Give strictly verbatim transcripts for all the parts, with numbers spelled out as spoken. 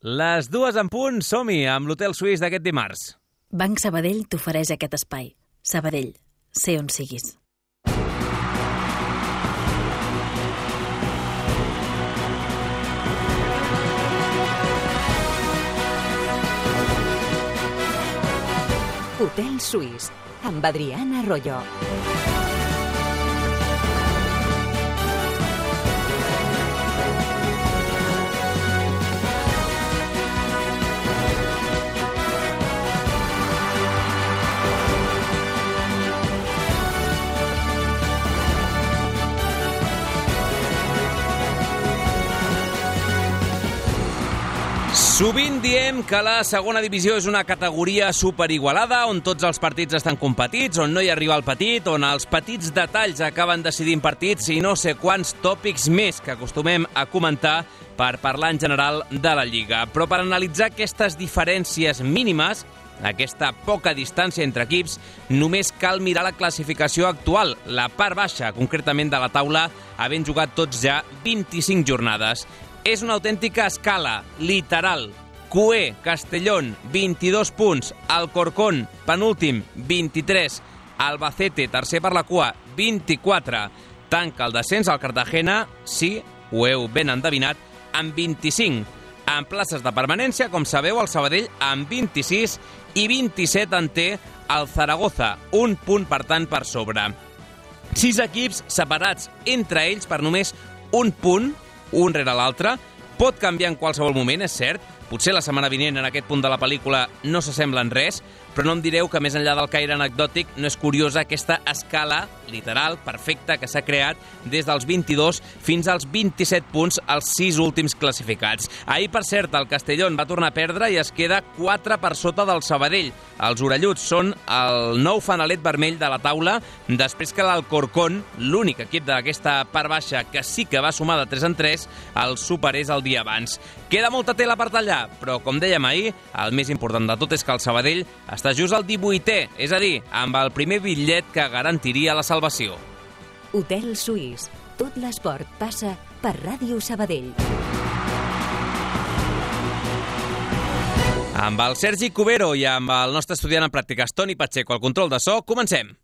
Les dues en punt, som-hi amb l'Hotel Suís d'aquest dimarts. Banc Sabadell t'ofereix aquest espai. Sabadell, sé on siguis. Hotel Suís, amb Adriana Arroyo. Sovint diem que la segona divisió és una categoria superigualada, on tots els partits estan competits, on no hi arriba el petit, on els petits detalls acaben decidint partits i no sé quants tòpics més que acostumem a comentar per parlar en general de la Lliga. Però per analitzar aquestes diferències mínimes, aquesta poca distància entre equips, només cal mirar la classificació actual, la part baixa, concretament de la taula, havent jugat tots ja vint-i-cinc jornades. És una autèntica escala, literal. Cué, Castellón, vint-i-dos punts. Alcorcón, penúltim, vint-i-tres. Albacete, tercer per la cua, vint-i-quatre. Tanca el descens al Cartagena, sí, ho heu ben endevinat, amb vint-i-cinc. En places de permanència, com sabeu, el Sabadell amb vint-i-sis i vint-i-set en té el Zaragoza, un punt, per tant, per sobre. Sis equips separats entre ells per només un punt, un rere l'altre, pot canviar en qualsevol moment, és cert. Potser la setmana vinent en aquest punt de la pel·lícula no s'assemblen res, però no em direu que més enllà del caire anecdòtic no és curiosa aquesta escala literal, perfecta, que s'ha creat des dels vint-i-dos fins als vint-i-set punts als sis últims classificats. Ahir, per cert, el Castellón va tornar a perdre i es queda quatre per sota del Sabadell. Els orelluts són el nou fanalet vermell de la taula, després que l'Alcorcón, l'únic equip d'aquesta part baixa que sí que va sumar de tres en tres, el superés el dia abans. Queda molta tela per tallar, però, com dèiem ahir, el més important de tot és que el Sabadell està just al divuitè, és a dir, amb el primer bitllet que garantiria la salvació. Hotel Suís. Tot l'esport passa per Ràdio Sabadell. Amb el Sergi Cubero i amb el nostre estudiant en pràctiques, Toni Pacheco, al control de so, comencem.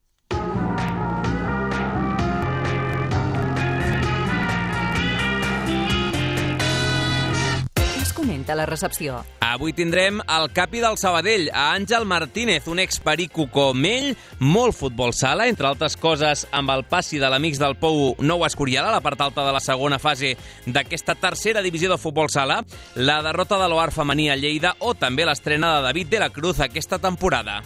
Comenta la recepció. Avui tindrem el capi del Sabadell, a Àngel Martínez, un experico com ell, molt futbol sala, entre altres coses amb el passi de l'Amics del Pou Nou Escorial a la part alta de la segona fase d'aquesta tercera divisió de futbol sala, la derrota de l'O A R femení a Lleida o també l'estrena de David de la Cruz aquesta temporada.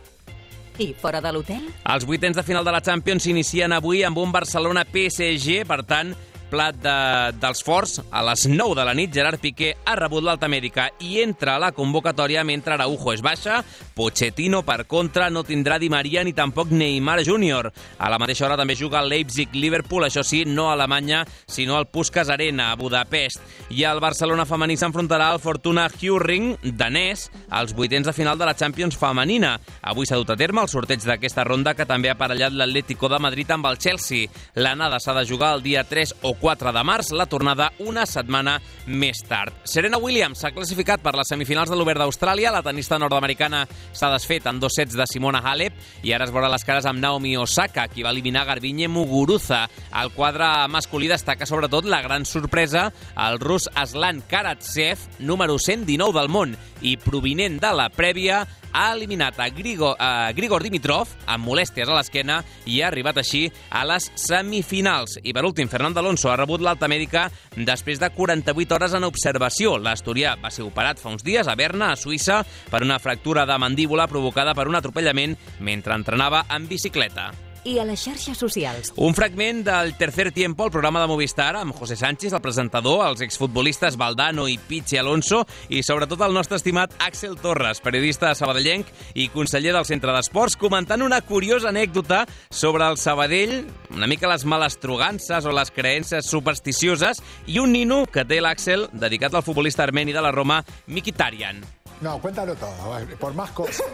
I fora de l'hotel? Els vuitens de final de la Champions s'inicien avui amb un Barcelona P S G, per tant, plat de, dels forts. A les nou de la nit, Gerard Piqué ha rebut l'alta mèdica i entra a la convocatòria mentre Araujo és baixa. Pochettino, per contra, no tindrà Di Maria ni tampoc Neymar júnior A la mateixa hora també juga el Leipzig-Liverpool, això sí, no a Alemanya, sinó al Puskás Arena, a Budapest. I el Barcelona femení s'enfrontarà al Fortuna Hjørring, danès, als vuitens de final de la Champions femenina. Avui s'ha dut a terme el sorteig d'aquesta ronda, que també ha aparellat l'Atlético de Madrid amb el Chelsea. L'anada s'ha de jugar el dia tres o quatre de març, la tornada una setmana més tard. Serena Williams s'ha classificat per les semifinals de l'Obert d'Austràlia. La tenista nord-americana s'ha desfet en dos sets de Simona Halep i ara es veurà les cares amb Naomi Osaka, qui va eliminar Garbiñe Muguruza. Al quadre masculí destaca sobretot la gran sorpresa, el rus Aslan Karatsev, número cent dinou del món i provinent de la prèvia, ha eliminat a Grigor, a Grigor Dimitrov amb molèsties a l'esquena i ha arribat així a les semifinals. I per últim, Fernando Alonso ha rebut l'alta mèdica després de quaranta-vuit hores en observació. L'asturià va ser operat fa uns dies a Berna, a Suïssa, per una fractura de mandíbula provocada per un atropellament mentre entrenava en bicicleta. I a les xarxes socials. Un fragment del Tercer Tiempo, el programa de Movistar, amb José Sánchez, el presentador, els exfutbolistes Valdano i Pichi Alonso i sobretot el nostre estimat Axel Torres, periodista sabadellenc i conseller del Centre d'Esports, comentant una curiosa anècdota sobre el Sabadell, una mica les malastrugances o les creences supersticioses, i un nino que té l'Axel dedicat al futbolista armeni de la Roma, Mkhitaryan. No, cuéntalo todo, por más cosas.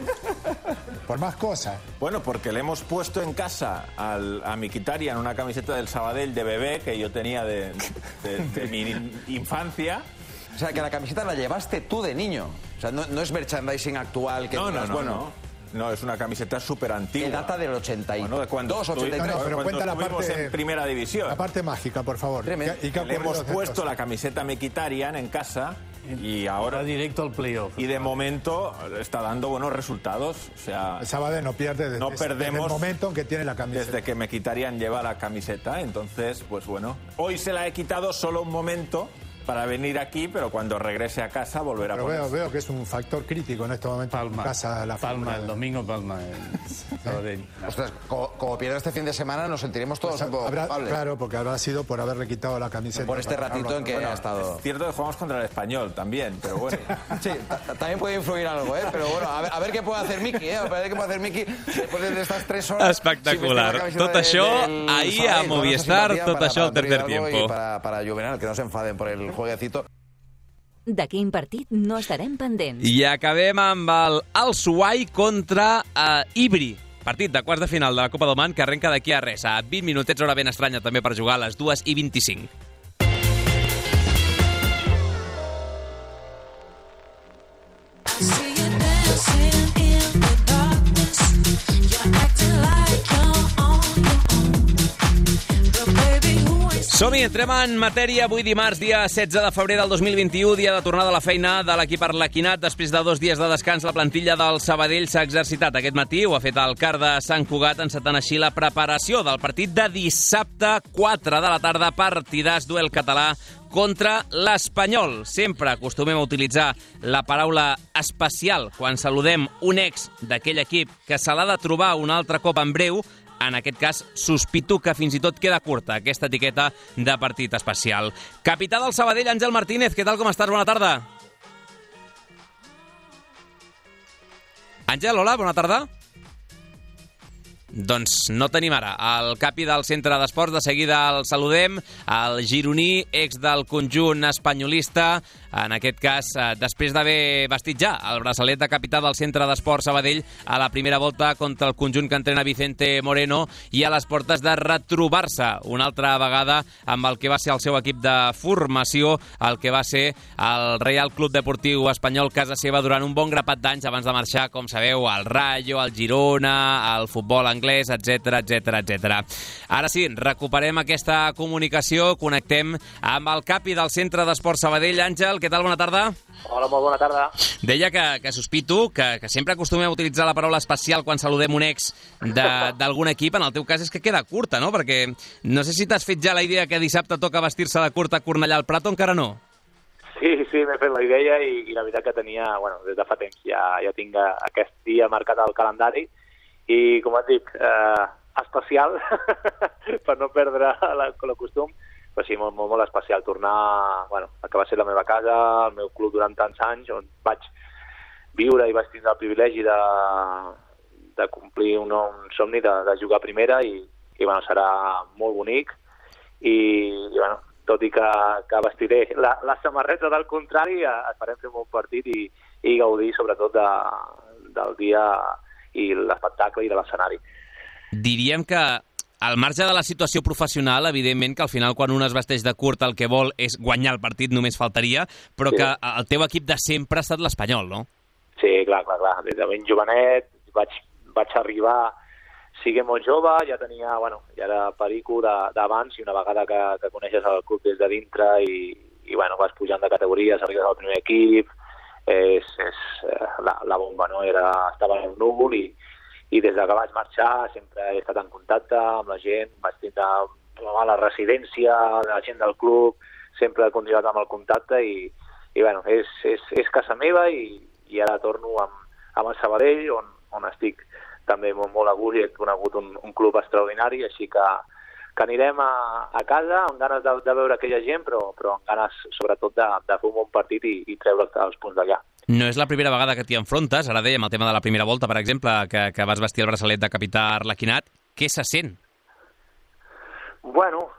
Por más cosas. Bueno, porque le hemos puesto en casa al, a Mkhitaryan una camiseta del Sabadell de bebé que yo tenía de, de, de mi infancia. sea, que la camiseta la llevaste tú de niño. O sea, no, no es merchandising actual que no, digas, no, no, bueno... No. No, es una camiseta súper antigua. Que data del ochenta y dos, bueno, de cuando ochenta y tres. No, no, pero cuando cuenta la estuvimos parte, en primera división. La parte mágica, por favor. Tremendo. ¿Y qué Le hemos ocurrido puesto después? la camiseta Mkhitaryan en casa y ahora... Ahora directo al playoff. Y de momento está dando buenos resultados. O sea, El Sabadell no pierde desde, no desde perdemos el momento en que tiene la camiseta. desde que Mkhitaryan lleva la camiseta. Entonces, pues bueno, hoy se la he quitado solo un momento para venir aquí, pero cuando regrese a casa volverá Pero a poner. veo, veo que es un factor crítico en este momento. Palma, en casa, la Palma, figura el de- domingo Palma. El Sabadell. Ostras, como, como pierda este fin de semana nos sentiremos todos Pues un poco habrá- culpables. claro, porque habrá sido por haberle quitado la camiseta. Por este para ratito en que ganarlo. ha estado... Es cierto que jugamos contra el Español también, pero bueno. Sí, ta- también puede influir algo, ¿eh? Pero bueno, a ver, a ver qué puede hacer Miki, ¿eh? A ver qué puede hacer Miki después de estas tres horas. Espectacular. sin vestir la Tot camiseta això, de- del ahir a Sabadell, con Movistar, esa tot simpatía això al para tercer Andrés Hidalgo tiempo. Y para, para Juvenal, que no se enfaden por el jueguecito. De quin partit no estarem pendents? I acabem amb el Al-Suwai contra uh, Ibri. Partit de quarts de final de la Copa del Món que arrenca d'aquí a res. A vint minutets, hora ben estranya també per jugar a les dues i vint-i-cinc. Som-hi, entrem en matèria avui dimarts, dia setze de febrer del dos mil vint-i-u, dia de tornada a la feina de l'equip arlequinat. Després de dos dies de descans, la plantilla del Sabadell s'ha exercitat aquest matí, ho ha fet el CAR de Sant Cugat, encetant així la preparació del partit de dissabte, quatre de la tarda, partidàs, duel català contra l'Espanyol. Sempre acostumem a utilitzar la paraula especial quan saludem un ex d'aquell equip que se l'ha de trobar un altre cop en breu. En aquest cas, sospito que fins i tot queda curta aquesta etiqueta de partit especial. Capità del Sabadell, Àngel Martínez, què tal, com estàs? Bona tarda. Àngel, hola, bona tarda. Doncs no tenim ara el capi del centre d'esports, de seguida el saludem, el gironí, ex del conjunt espanyolista, en aquest cas, després d'haver vestit ja el braçalet de capità del centre d'esports Sabadell a la primera volta contra el conjunt que entrena Vicente Moreno i a les portes de retrobar-se una altra vegada amb el que va ser el seu equip de formació, el que va ser el Real Club Deportiu Espanyol, casa seva durant un bon grapat d'anys abans de marxar, com sabeu, al Rayo, al Girona, al futbol anglès, etcètera, etcètera, etcètera. Ara sí, recuperem aquesta comunicació, connectem amb el capi del Centre d'Esports Sabadell. Àngel, què tal? Bona tarda. Hola, molt bona tarda. Deia que, que sospito que, que sempre acostumem a utilitzar la paraula especial quan saludem un ex d'algun equip. En el teu cas és que queda curta, no? Perquè no sé si t'has fet ja la idea que dissabte toca vestir-se de curta a Cornellà al Prat o encara no? Sí, sí, m'he fet la idea i, i la veritat que tenia, bueno, des de fa temps ja, ja tinc aquest dia marcat al calendari i, com et dic, eh, especial, per no perdre la, la costum, però sí, molt, molt, molt especial tornar, bueno, a que va ser la meva casa, el meu club durant tants anys, on vaig viure i vaig tindre el privilegi de, de complir un, un somni de, de jugar a primera i, i bueno, serà molt bonic i, i bueno, tot i que, que vestiré la, la samarreta del contrari, esperem fer un bon partit i, i gaudir sobretot de, del dia i l'espectacle i de l'escenari. Diríem que al marge de la situació professional, evidentment que al final quan un es vesteix de curt el que vol és guanyar el partit, només faltaria, però sí, que el teu equip de sempre ha estat l'Espanyol, no? Sí, clar, clar, clar. Des de ben jovenet vaig, vaig arribar, siguent molt jove, ja tenia, bueno, ja era perico d'abans i una vegada que, que coneixes el club des de dintre i, i bueno, vas pujant de categories, arribes al primer equip, és, és la, la bomba, no? Era, estava en un núvol i, i des de que vaig marxar sempre he estat en contacte amb la gent, vaig tindre a la residència, la gent del club, sempre he continuat amb el contacte i, i bueno, és, és, és casa meva i, i ara torno amb, amb el Sabadell, on, on estic també molt, molt a gust i he conegut un, un club extraordinari, així que, que anirem a, a casa amb ganes de, de veure aquella gent, però, però amb ganes sobretot de, de fer un bon partit i, i treure els punts d'allà. No és la primera vegada que t'hi enfrontes, ara dèiem el tema de la primera volta, per exemple, que, que vas vestir el braçalet de capità arlequinat. Què se sent? Bueno,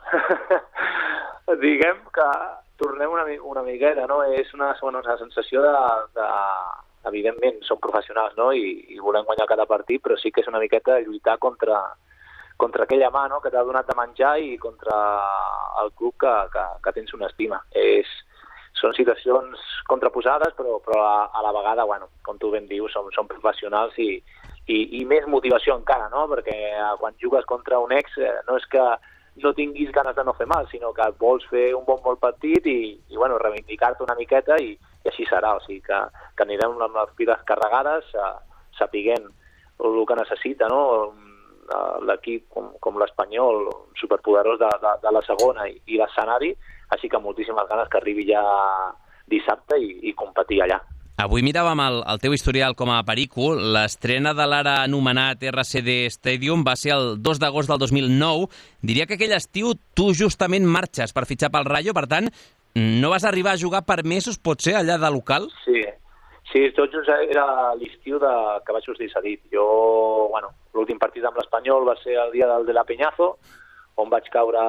diguem que tornem una, una miqueta, no? És una, una sensació de, de... Evidentment, som professionals, no? I, i volem guanyar cada partit, però sí que és una miqueta de lluitar contra, contra aquella mà, no? Que t'ha donat de menjar i contra el club que, que, que tens una estima. És, són situacions contraposades, però, però a, a la vegada, bueno, com tu ben dius, som, som professionals i, i, i més motivació encara, no? Perquè quan jugues contra un ex eh, no és que no tinguis ganes de no fer mal, sinó que vols fer un bon molt partit i, i bueno, reivindicar-te una miqueta i, i així serà, o sigui que, que anirem amb les piles carregades, eh, sapiguent el que necessita, no? L'equip com, com l'Espanyol, superpoderós de, de, de la segona i, i l'escenari, així que moltíssimes ganes que arribi ja dissabte i, i competir allà. Avui miràvem el, el teu historial com a perico. L'estrena de l'ara anomenat R C D Stadium va ser el dos d'agost del dos mil nou. Diria que aquell estiu tu justament marxes per fitxar pel Rayo, per tant, no vas arribar a jugar per mesos, potser, allà de local? Sí, sí, tot just era l'estiu de, que vaig sortir cedit. Jo, bueno, l'últim partit amb l'Espanyol va ser el dia del de la Peñazo, on vaig caure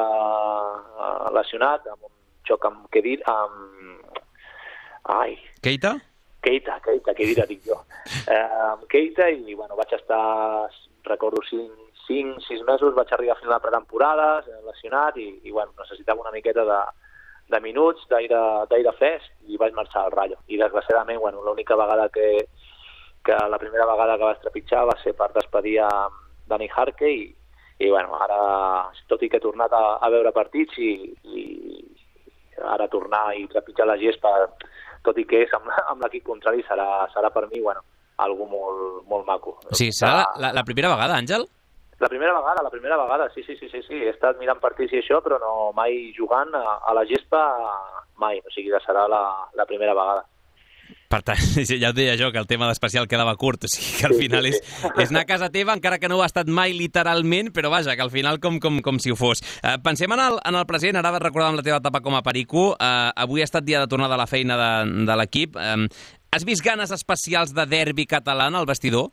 lesionat amb un xoc amb Kedir, amb... Ai... Keita? Keita, Keita, Keita dic jo. Eh, amb Keita i, bueno, vaig estar, recordo, cinc, sis mesos, vaig arribar a final de pretemporada, lesionat, i, i bueno, necessitava una miqueta de, de minuts, d'aire fresc, i vaig marxar al Rayo. I desgraciadament, bueno, l'única vegada que, que la primera vegada que vaig trepitjar va ser per despedir a Dani Jarque i, i bueno, ara, tot i que he tornat a, a veure partits i, i ara tornar i trepitjar la gespa, tot i que és amb, amb l'equip contrari, serà, serà per mi, bueno, algo molt, molt maco. Sí, serà la, la primera vegada, Àngel? La primera vegada, la primera vegada, sí, sí, sí, sí, sí. He estat mirant partits i això, però no mai jugant a, a la gespa, mai, o sigui que serà la, la primera vegada. Per tant, ja ho deia jo, que el tema d'especial quedava curt, o sigui que al final és, és anar a casa teva, encara que no ho ha estat mai literalment, però vaja, que al final com, com, com si ho fos. Uh, pensem en el, en el present, ara recordàvem la teva etapa com a perico, uh, avui ha estat dia de tornada a la feina de, de l'equip. Um, has vist ganes especials de derbi català al vestidor?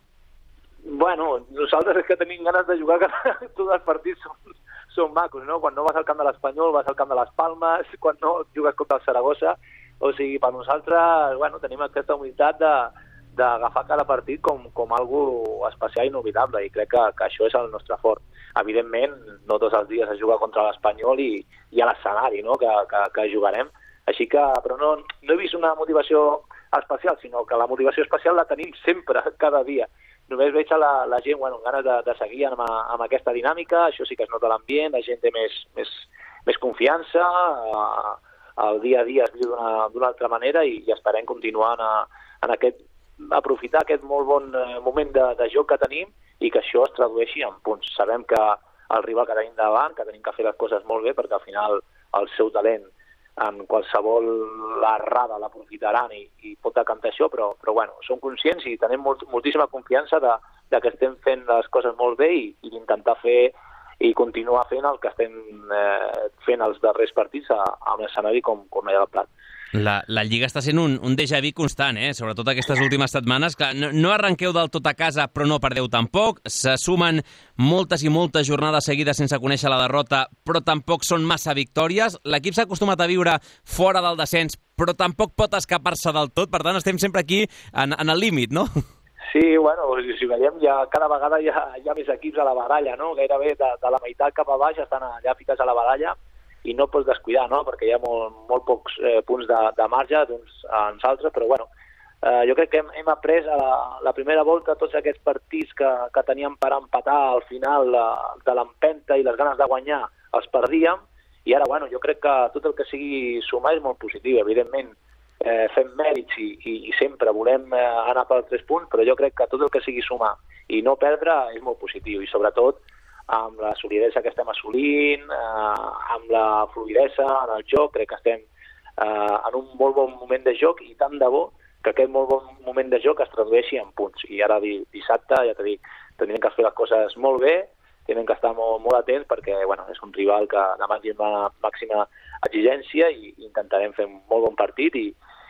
Bueno, nosaltres és que tenim ganes de jugar, que tots els partits són, són macos, no? Quan no vas al camp de l'Espanyol, vas al camp de les Palmes, quan no jugues contra el Saragossa. O sigui, per nosaltres, bueno, tenim aquesta humilitat d'agafar cada partit com, com algo especial i inolvidable, i crec que, que això és el nostre fort. Evidentment, no tots els dies es juga contra l'Espanyol i, i a l'escenari, no?, que, que, que jugarem. Així que, però no, no he vist una motivació especial, sinó que la motivació especial la tenim sempre, cada dia. Només veig a la, la gent, bueno, ganes de, de seguir amb, amb aquesta dinàmica, això sí que es nota l'ambient, la gent té més, més, més confiança, eh, el dia a dia es viu d'una altra manera i, i esperem continuar en, en aquest, aprofitar aquest molt bon moment de, de joc que tenim i que això es tradueixi en punts. Sabem que el rival que tenim davant, que tenim que fer les coses molt bé perquè al final el seu talent en qualsevol errada l'aprofitaran i, i pot decantar això, però, però bueno, som conscients i tenim molt, moltíssima confiança de, de que estem fent les coses molt bé i, i d'intentar fer i continuar fent el que estem eh, fent els darrers partits a, a un escenari com, com allà del Prat. La, la Lliga està sent un, un déjà vu constant, eh? Sobretot aquestes últimes setmanes, que no, no arrenqueu del tot a casa, però no perdeu tampoc. Se sumen moltes i moltes jornades seguides sense conèixer la derrota, però tampoc són massa victòries. L'equip s'ha acostumat a viure fora del descens, però tampoc pot escapar-se del tot. Per tant, estem sempre aquí en, en el límit, no? Sí, bueno, si veiem, ja, cada vegada hi ha, hi ha més equips a la baralla, no? Gairebé de, de la meitat cap a baix estan allà ficats a la baralla i no pots descuidar, no? Perquè hi ha molt, molt pocs eh, punts de, de marge d'uns a uns altres, però bueno, eh, jo crec que hem, hem après a la, la primera volta tots aquests partits que, que teníem per empatar al final la, de l'empenta i les ganes de guanyar els perdíem i ara, bueno, jo crec que tot el que sigui sumar és molt positiu, evidentment. Eh, fem mèrits i, i, i sempre volem eh, anar per tres punts, però jo crec que tot el que sigui sumar i no perdre és molt positiu i sobretot amb la solidesa que estem assolint, eh, amb la fluidesa en el joc, crec que estem eh, en un molt bon moment de joc i tant de bo que aquest molt bon moment de joc es tradueixi en punts. I ara dissabte, ja t'he dit, tindrem que fer les coses molt bé, tenen que estar molt, molt atents perquè bueno, és un rival que demà té una màxima exigència i intentarem fer un molt bon partit i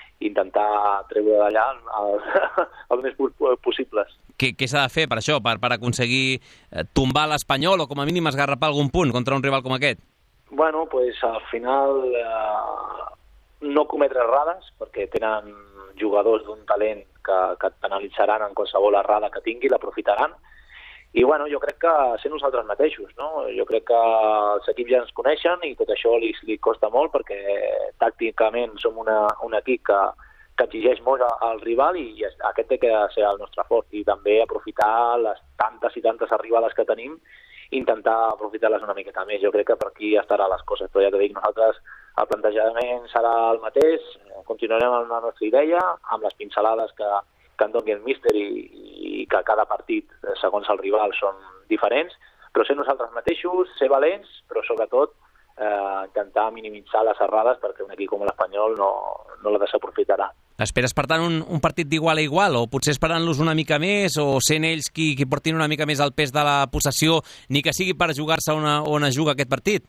intentar treure d'allà els, els més possibles. Què, què s'ha de fer per això, per, per aconseguir tombar l'Espanyol o com a mínim esgarrapar algun punt contra un rival com aquest? Bueno, pues al final eh, no cometre errades, perquè tenen jugadors d'un talent que, que et penalitzaran en qualsevol errada que tingui, l'aprofitaran, I bueno, jo crec que ser nosaltres mateixos, no? Jo crec que els equips ja ens coneixen i tot això li, li costa molt perquè tàcticament som una, un equip que, que exigeix molt al rival i aquest té que ser el nostre fort i també aprofitar les tantes i tantes arribades que tenim i intentar aprofitar-les una miqueta més. Jo crec que per aquí estarà les coses, però ja t'ho dic, nosaltres el plantejament serà el mateix, continuarem amb la nostra idea, amb les pincelades que que en doni el míster i, i que cada partit, segons el rival, són diferents, però ser nosaltres mateixos, ser valents, però sobretot eh, intentar minimitzar les errades perquè un equip com l'Espanyol no, no la desaprofitarà. Esperes, per tant, un, un partit d'igual a igual, o potser esperant-los una mica més, o sent ells qui, qui portin una mica més el pes de la possessió, ni que sigui per jugar-se on, on es juga aquest partit?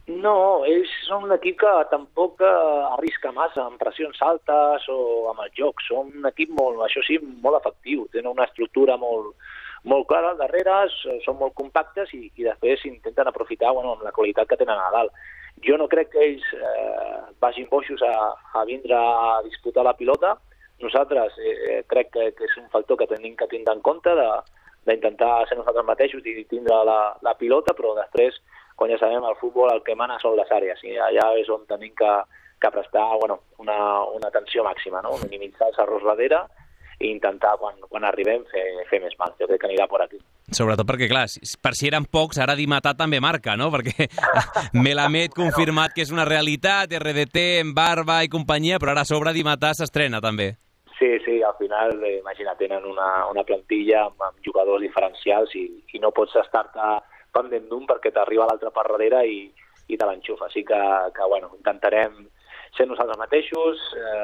No, ells són un equip que tampoc arrisca massa amb pressions altes o amb el joc. Són un equip molt, això sí, molt efectiu. Tenen una estructura molt, molt clara al darrere, són molt compactes i, i després intenten aprofitar bueno, amb la qualitat que tenen a dalt. Jo no crec que ells eh, vagin boixos a, a vindre a disputar la pilota. Nosaltres eh, crec que, que és un factor que tenim que tindre en compte d'intentar ser nosaltres mateixos i tindre la, la pilota, però després quan ja sabem, el futbol el que mana són les àrees i allà és on tenim que, que prestar bueno, una, una atenció màxima, no? Minimitzar els errors darrere i intentar, quan, quan arribem, fer, fer més mal. Jo crec que anirà per aquí. Sobretot perquè, clar, per si eren pocs, ara Dimatà també marca, no? Perquè Melamed confirmat que és una realitat, R D T, Barba i companyia, però ara a sobre Dimatà s'estrena també. Sí, sí, al final, eh, imagina, tenen una, una plantilla amb, amb jugadors diferencials i, i no pots estar-te pendent d'un perquè t'arriba l'altre per darrere i, i te l'enxufa. Així que, que bueno, intentarem ser nosaltres mateixos,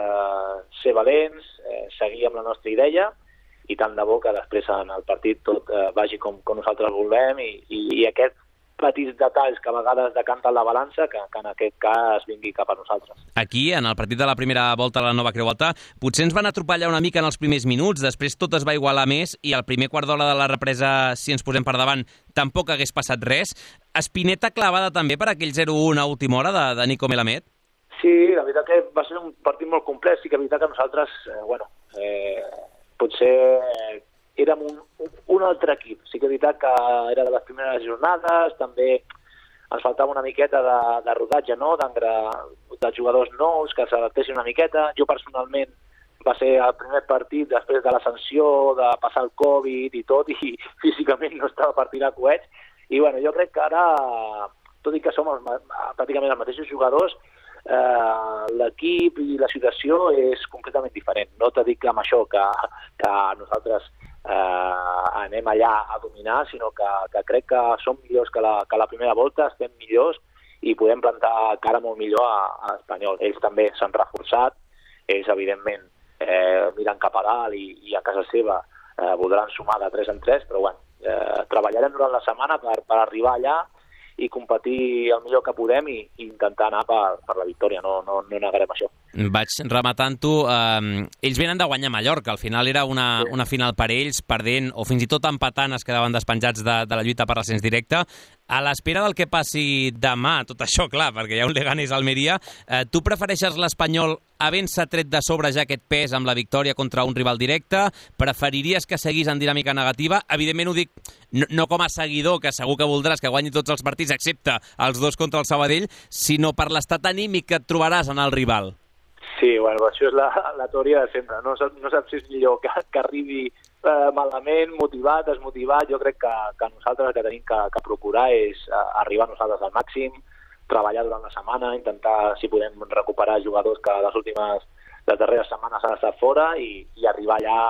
eh, ser valents, eh, seguir amb la nostra idea i tant de bo que després en el partit tot eh, vagi com, com nosaltres volem i, i, i aquests petits detalls que a vegades decanten la balança que, que en aquest cas vingui cap a nosaltres. Aquí, en el partit de la primera volta de la nova Creu Alta, potser ens van atropellar una mica en els primers minuts, després tot es va igualar més i el primer quart d'hora de la represa, si ens posem per davant, tampoc hagués passat res. Espineta clavada també per aquell zero un a última hora de, de Nico Melamed? Sí, la veritat que va ser un partit molt complex i que la veritat que nosaltres, eh, bueno, eh, potser eh, érem un, un altre equip. Sí que és veritat que era de les primeres jornades, també ens faltava una miqueta de, de rodatge, no?, de jugadors nous que s'adaptessin una miqueta. Jo personalment va ser el primer partit després de la sanció, de passar el Covid i tot, i físicament no estava per tirar coets. I bueno, jo crec que ara, tot i que som els, pràcticament els mateixos jugadors, eh, l'equip i la situació és completament diferent. No t'he dit amb això que, que nosaltres eh, anem allà a dominar, sinó que, que crec que som millors que la, que la primera volta, estem millors i podem plantar cara molt millor a, a l'Espanyol. Ells també s'han reforçat, ells evidentment eh, miren cap a dalt i, i a casa seva eh, voldran sumar de tres en tres, però bueno, eh, treballarem durant la setmana per, per arribar allà i competir el millor que podem i, i intentar anar per, per la victòria, no, no, no negarem això. Vaig rematant-ho. Eh, ells venen de guanyar Mallorca, al final era una, sí. una final per ells, perdent o fins i tot empatant es quedaven despenjats de, de la lluita per l'ascens directe. A l'espera del que passi demà, tot això, clar, perquè hi ha un Leganés Almeria, eh, tu prefereixes l'Espanyol havent-se tret de sobre ja aquest pes amb la victòria contra un rival directe? Preferiries que seguís en dinàmica negativa? Evidentment ho dic no, no com a seguidor, que segur que voldràs que guanyi tots els partits, excepte els dos contra el Sabadell, sinó per l'estat anímic que et trobaràs en el rival. Sí, bueno, això és la, la teoria de sempre. No, no saps si és millor que, que arribi eh, malament, motivat, desmotivat. Jo crec que, que nosaltres el que tenim que, que procurar és eh, arribar nosaltres al màxim, treballar durant la setmana, intentar, si podem, recuperar jugadors que les últimes, les darreres setmanes han estat fora i, i arribar allà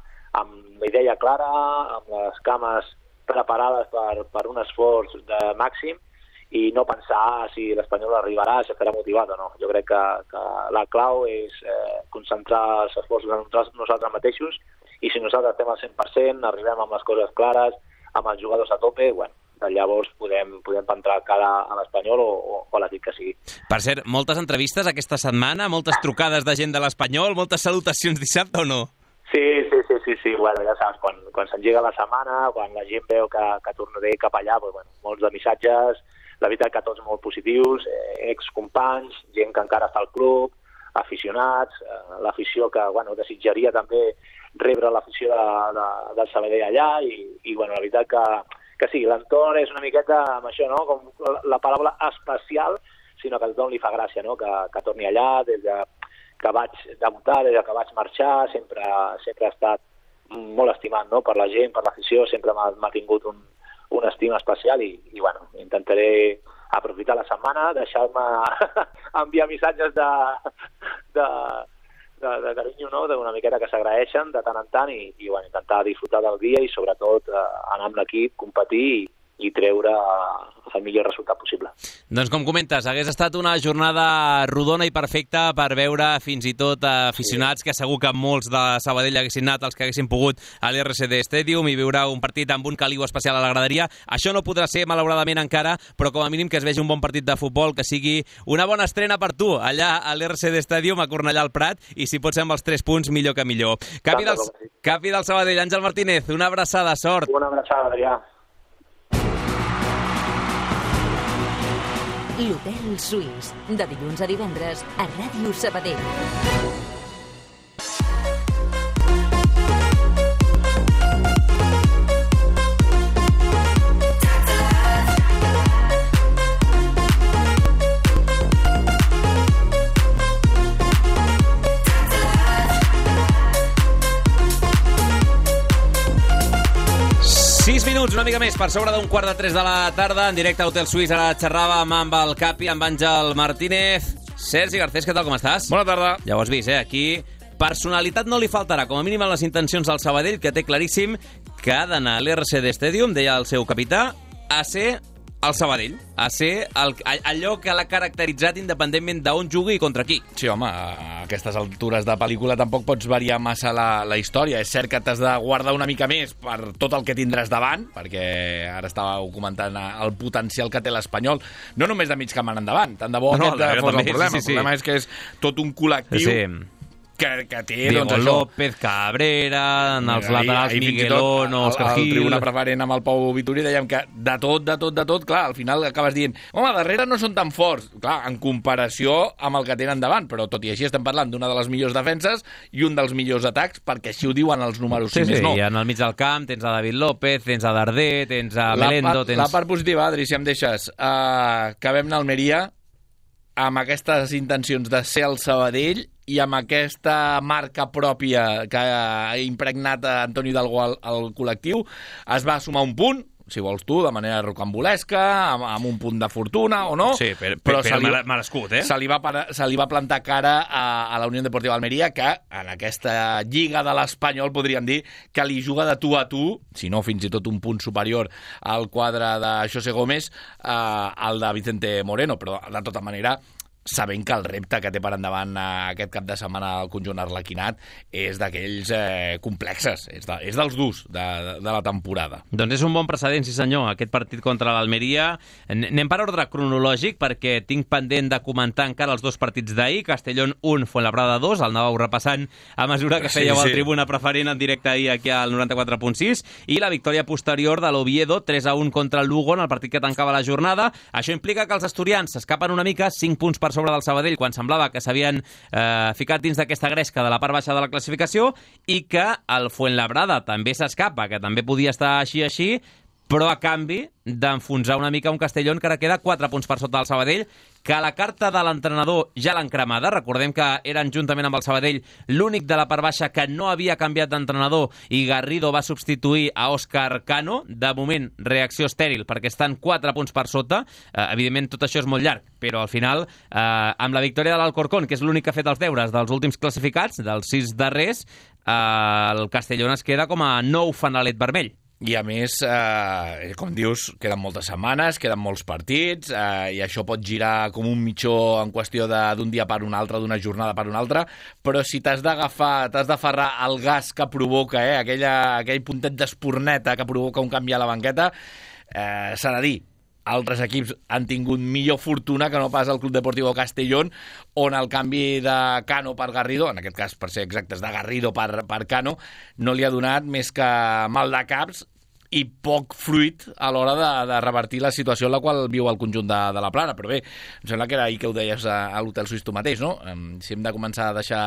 amb la idea clara, amb les cames preparades per, per un esforç de màxim i no pensar si l'Espanyol arribarà, si estarà motivat o no. Jo crec que, que la clau és eh, concentrar els esforços en nosaltres mateixos i si nosaltres estem al cent per cent, arribem amb les coses clares, amb els jugadors a tope, bueno, llavors podem, podem entrar cara a l'Espanyol o, o, o a l'equip que sigui. Per cert, moltes entrevistes aquesta setmana, moltes trucades de gent de l'Espanyol, moltes salutacions dissabte o no? Sí, sí, sí, sí, sí. Bueno, ja saps, quan, quan s'engega la setmana, quan la gent veu que, que tornaré cap allà, doncs, bueno, molts de missatges, la veritat que tots molt positius, eh, excompanys, gent que encara està al club, aficionats, eh, l'afició que bueno, desitjaria també rebre l'afició de, de, del Sabadell allà i, i bueno, la veritat que, que sí, l'entorn és una miqueta amb això, no? Com la, la paraula especial, sinó que a tothom li fa gràcia, no? que, que torni allà, des de que vaig debutar, des de que vaig marxar, sempre, sempre ha estat molt estimat, no? Per la gent, per l'afició, sempre m'ha, m'ha tingut un, un estima especial i, i bueno, intentaré aprofitar la setmana, deixar-me enviar missatges de, de, de, de carinyo, no? D'una miqueta que s'agraeixen de tant en tant i, i bueno, intentar disfrutar del dia i sobretot eh, anar amb l'equip, competir i, i treure el millor resultat possible. Doncs com comentes, hagués estat una jornada rodona i perfecta per veure fins i tot aficionats sí. que segur que molts de Sabadell haguessin anat, els que haguessin pogut a l'R C D Stadium i veure un partit amb un caliu especial a la graderia. Això no podrà ser, malauradament, encara, però com a mínim que es vegi un bon partit de futbol, que sigui una bona estrena per tu, allà a l'R C D Stadium, a Cornellà al Prat, i si pot ser amb els tres punts, millor que millor. Capi del, capi del Sabadell, Àngel Martínez, una abraçada, sort. Una abraçada, Adrià. L'Hotel Suís, de dilluns a divendres a Ràdio Sabadell. sis minuts, una mica més, per sobre d'un quart de tres de la tarda, en directe a Hotel Suís. Ara xerràvem amb el Capi, amb Àngel Martínez. Sergi Garcés, què tal, com estàs? Bona tarda. Ja ho has vist, eh? Aquí personalitat no li faltarà, com a mínim en les intencions del Sabadell, que té claríssim que ha d'anar a l'R C D Stadium, deia el seu capità, a ser el Sabadell, a ser el, allò que l'ha caracteritzat independentment d'on jugui i contra qui. Sí, home, a aquestes altures de pel·lícula tampoc pots variar massa la, la història. És cert que t'has de guardar una mica més per tot el que tindràs davant, perquè ara estàveu comentant el potencial que té l'Espanyol, no només de mig camp en endavant, tant de bo no, aquest no, fos el problema. Sí, sí, sí. El problema és que és tot un col·lectiu sí. que, que té... Diego doncs, López, Cabrera, en els laterals Miguelón, Òscar Gil... Al tribuna preferent amb el Pau Vituri dèiem que de tot, de tot, de tot, clar, al final acabes dient home, darrere no són tan forts, clar, en comparació amb el que tenen davant, però tot i així estem parlant d'una de les millors defenses i un dels millors atacs, perquè així ho diuen els números, sí, si sí, més no. I en el mig del camp tens a David López, tens a Darder, tens a la Melendo... Part, tens... La part positiva, Adri, si em deixes, uh, que vam anar a Almeria amb aquestes intencions de ser el Sabadell i amb aquesta marca pròpia que ha impregnat a Antoni Hidalgo al, al col·lectiu, es va sumar un punt, si vols tu, de manera rocambolesca, amb, amb un punt de fortuna o no. Sí, però, però, però se li, merescut, eh? Se li, va, se li va plantar cara a, a la Unió Deportiva Almeria, que en aquesta lliga de l'Espanyol podríem dir que li juga de tu a tu, si no fins i tot un punt superior al quadre de José Gómez, eh, al de Vicente Moreno, però de tota manera sabent que el repte que té per endavant aquest cap de setmana al conjunt arlequinat és d'aquells eh, complexes, és, de, és dels durs de, de, de la temporada. Doncs és un bon precedent, sí senyor, aquest partit contra l'Almeria. Anem per ordre cronològic, perquè tinc pendent de comentar encara els dos partits d'ahir, Castellón un, Fuenlabrada dos, el anàveu repassant a mesura que fèieu sí, sí. el tribuna preferent en directe ahir aquí al noranta-quatre punt sis, i la victòria posterior de l'Oviedo, tres a un contra el Lugo, en el partit que tancava la jornada. Això implica que els asturians s'escapen una mica, cinc punts per sobre del Sabadell, quan semblava que s'havien eh, ficat dins d'aquesta gresca de la part baixa de la classificació, i que el Fuenlabrada també s'escapa, que també podia estar així així, però a canvi d'enfonsar una mica un Castellón que ara queda quatre punts per sota del Sabadell, que la carta de l'entrenador ja l'han cremada. Recordem que eren, juntament amb el Sabadell, l'únic de la part baixa que no havia canviat d'entrenador, i Garrido va substituir a Òscar Cano. De moment, reacció estèril, perquè estan quatre punts per sota. Eh, evidentment, tot això és molt llarg, però al final, eh, amb la victòria de l'Alcorcón, que és l'únic que ha fet els deures dels últims classificats, dels sis darrers, eh, el Castellón es queda com a nou fanalet vermell. I a més, eh, com dius, queden moltes setmanes, queden molts partits, eh, i això pot girar com un mitjó en qüestió d'un dia per un altre, d'una jornada per una altra, però si t'has d'agafar, t'has d'aferrar al gas que provoca, eh, aquella, aquell puntet d'esporneta que provoca un canvi a la banqueta, eh, s'ha de dir, altres equips han tingut millor fortuna que no pas el Club Deportivo Castellón, on el canvi de Cano per Garrido, en aquest cas, per ser exactes, de Garrido per, per Cano, no li ha donat més que mal de caps i poc fluid a l'hora de, de revertir la situació en la qual viu el conjunt de, de la Plana. Però bé, em sembla que era ahir que ho deies a, a l'Hotel Suís tu mateix, no? Si hem de començar a deixar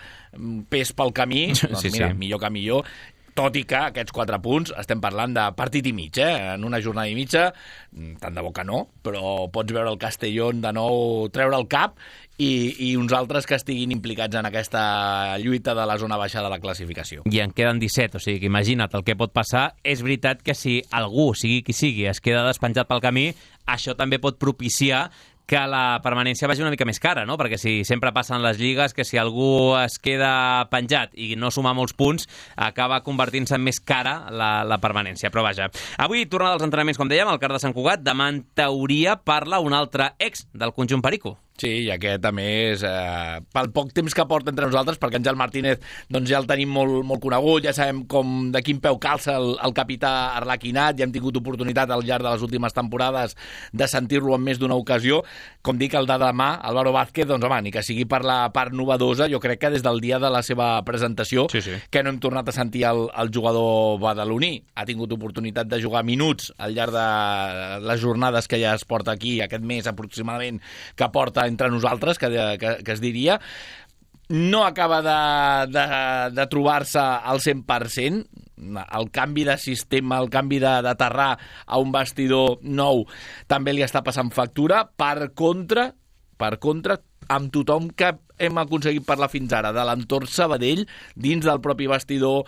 pes pel camí, doncs sí, mira, sí. millor que millor. Tot i que aquests quatre punts estem parlant de partit i mig, eh? En una jornada i mitja, tant de bo que no, però pots veure el Castellón de nou treure el cap i, i uns altres que estiguin implicats en aquesta lluita de la zona baixa de la classificació. I en queden disset, o sigui que imagina't el que pot passar. És veritat que si algú, sigui qui sigui, es queda despenjat pel camí, això també pot propiciar que la permanència vagi una mica més cara, no? Perquè si sempre passen les lligues que si algú es queda penjat i no suma molts punts, acaba convertint-se en més cara la, la permanència. Però vaja, avui tornada als entrenaments, com dèiem, al Car de Sant Cugat. Demà, en teoria, parla un altre ex del conjunt perico. Sí, i aquest, a més, eh, pel poc temps que porta entre nosaltres, perquè Àngel Martínez doncs ja el tenim molt, molt conegut, ja sabem com de quin peu calça el, el capità arlequinat, ja hem tingut oportunitat al llarg de les últimes temporades de sentir-lo en més d'una ocasió. Com dic, el de demà, Álvaro Vázquez, doncs home, ni que sigui per la part novedosa, jo crec que des del dia de la seva presentació, sí, sí. que no hem tornat a sentir el, el jugador badaloní. Ha tingut oportunitat de jugar minuts al llarg de les jornades que ja es porta aquí, aquest mes aproximadament, que porta entre nosaltres, que, que, que es diria. No acaba de, de, de trobar-se al cent per cent. El canvi de sistema, el canvi d'aterrar a un vestidor nou també li està passant factura. Per contra, per contra, amb tothom que hem aconseguit parlar fins ara de l'entorn Sabadell, dins del propi vestidor,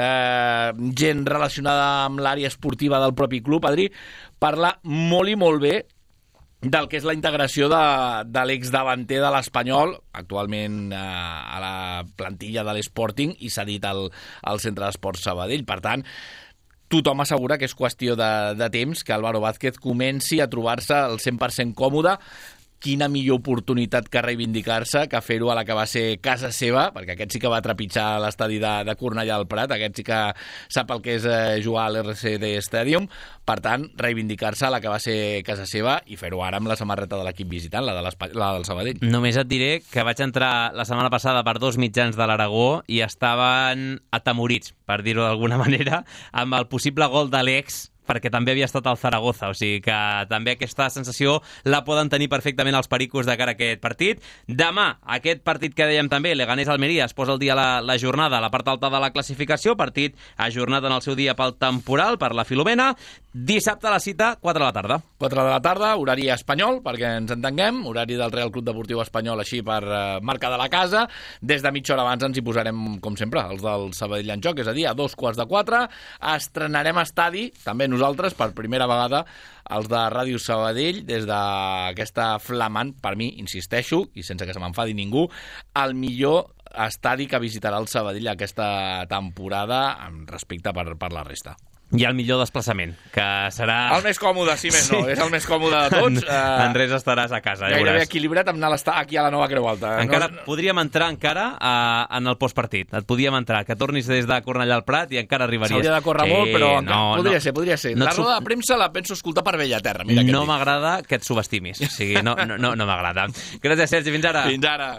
eh, gent relacionada amb l'àrea esportiva del propi club, Adri, parla molt i molt bé del que és la integració de, de l'exdavanter de l'Espanyol, actualment eh, a la plantilla de l'Sporting, i s'ha dit al, al Centre d'Esports Sabadell. Per tant, tothom assegura que és qüestió de, de temps que Álvaro Vázquez comenci a trobar-se al cent per cent còmode. Quina millor oportunitat que reivindicar-se, que fer-ho a la que va ser casa seva, perquè aquest sí que va trepitjar l'estadi de, de Cornellà del Prat, aquest sí que sap el que és eh, jugar a l'R C D Stadium. Per tant, reivindicar-se a la que va ser casa seva i fer-ho ara amb la samarreta de l'equip visitant, la, de la del Sabadell. Només et diré que vaig entrar la setmana passada per dos mitjans de l'Aragó i estaven atemorits, per dir-ho d'alguna manera, amb el possible gol de l'ex, perquè també havia estat al Zaragoza, o sigui que també aquesta sensació la poden tenir perfectament els pericos de cara a aquest partit. Demà, aquest partit que dèiem també, Leganés-Almeria, es posa al dia la, la jornada a la part alta de la classificació, partit ajornat en el seu dia pel temporal, per la Filomena. Dissabte la cita, quatre de la tarda. quatre de la tarda, horari espanyol, perquè ens entenguem, horari del Real Club Deportiu Espanyol, així per uh, marca de la casa. Des de mitja hora abans ens hi posarem, com sempre, els del Sabadell en joc, és a dir, a dos quarts de quatre. Estrenarem estadi, també nosaltres, per primera vegada, els de Ràdio Sabadell, des d'aquesta flamant, per mi, insisteixo, i sense que se m'enfadi ningú, el millor estadi que visitarà el Sabadell aquesta temporada amb respecte per, per la resta. I el millor desplaçament, que serà... El més còmode, sí, més sí. no. És el més còmode de tots. En, en res estaràs a casa, ja gairebé veuràs. Equilibrat amb anar a l'estar aquí a la Nova Creu Alta. Encara no... podríem entrar encara a, en el postpartit. Et podíem entrar, que tornis des de Cornellà al Prat i encara arribaries. S'hauria de córrer eh, molt, però no, podria no, ser, podria ser. No la roda de premsa la penso escoltar per bella terra. Mira no m'agrada que et subestimis. O sigui, no, no, no, no m'agrada. Gràcies, Sergi. Fins ara. Fins ara.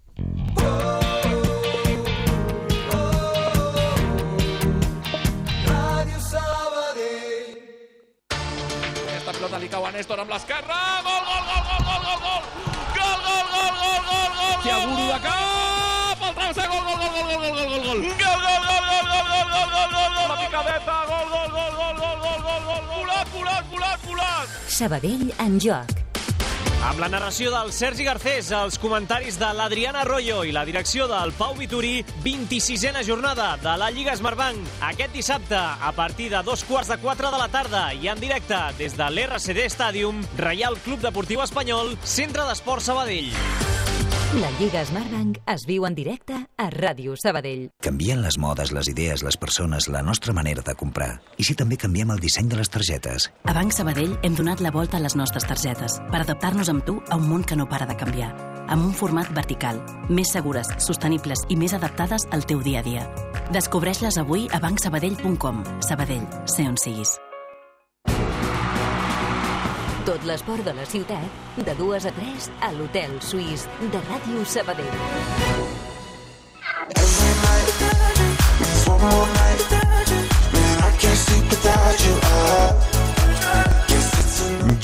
Pilota li cau a Néstor amb l'esquerra. Gol, gol, gol, gol, gol, gol, gol. Gol, gol, gol, gol, gol, gol. Thiago de cap. El travesser, gol, gol, gol, gol, gol, gol, gol, gol. Gol, gol, gol, gol, gol, gol, gol, gol, gol, gol. La picadeta, gol, gol, gol, gol, gol, gol, gol, gol. Volat, volat, volat, volat. Sabadell en joc. Amb la narració del Sergi Garcés, els comentaris de l'Adriana Arroyo i la direcció del Pau Vitorí, vint-i-sisena jornada de la Lliga Smartbank. Aquest dissabte, a partir de dos quarts de quatre de la tarda i en directe des de l'R C D Stadium, Reial Club Deportiu Espanyol, Centre d'Esports Sabadell. La Lliga Smartbank es viu en directe a Ràdio Sabadell. Canvien les modes, les idees, les persones, la nostra manera de comprar. I si també canviem el disseny de les targetes? A Banc Sabadell hem donat la volta a les nostres targetes per adaptar-nos amb tu a un món que no para de canviar. Amb un format vertical, més segures, sostenibles i més adaptades al teu dia a dia. Descobreix-les avui a banc sabadell punt com. Sabadell, sé on siguis. Tot l'esport de la ciutat, de dues a tres, a l'Hotel Suís de Ràdio Sabadell. Every night, one more night, man, I can't sleep without you.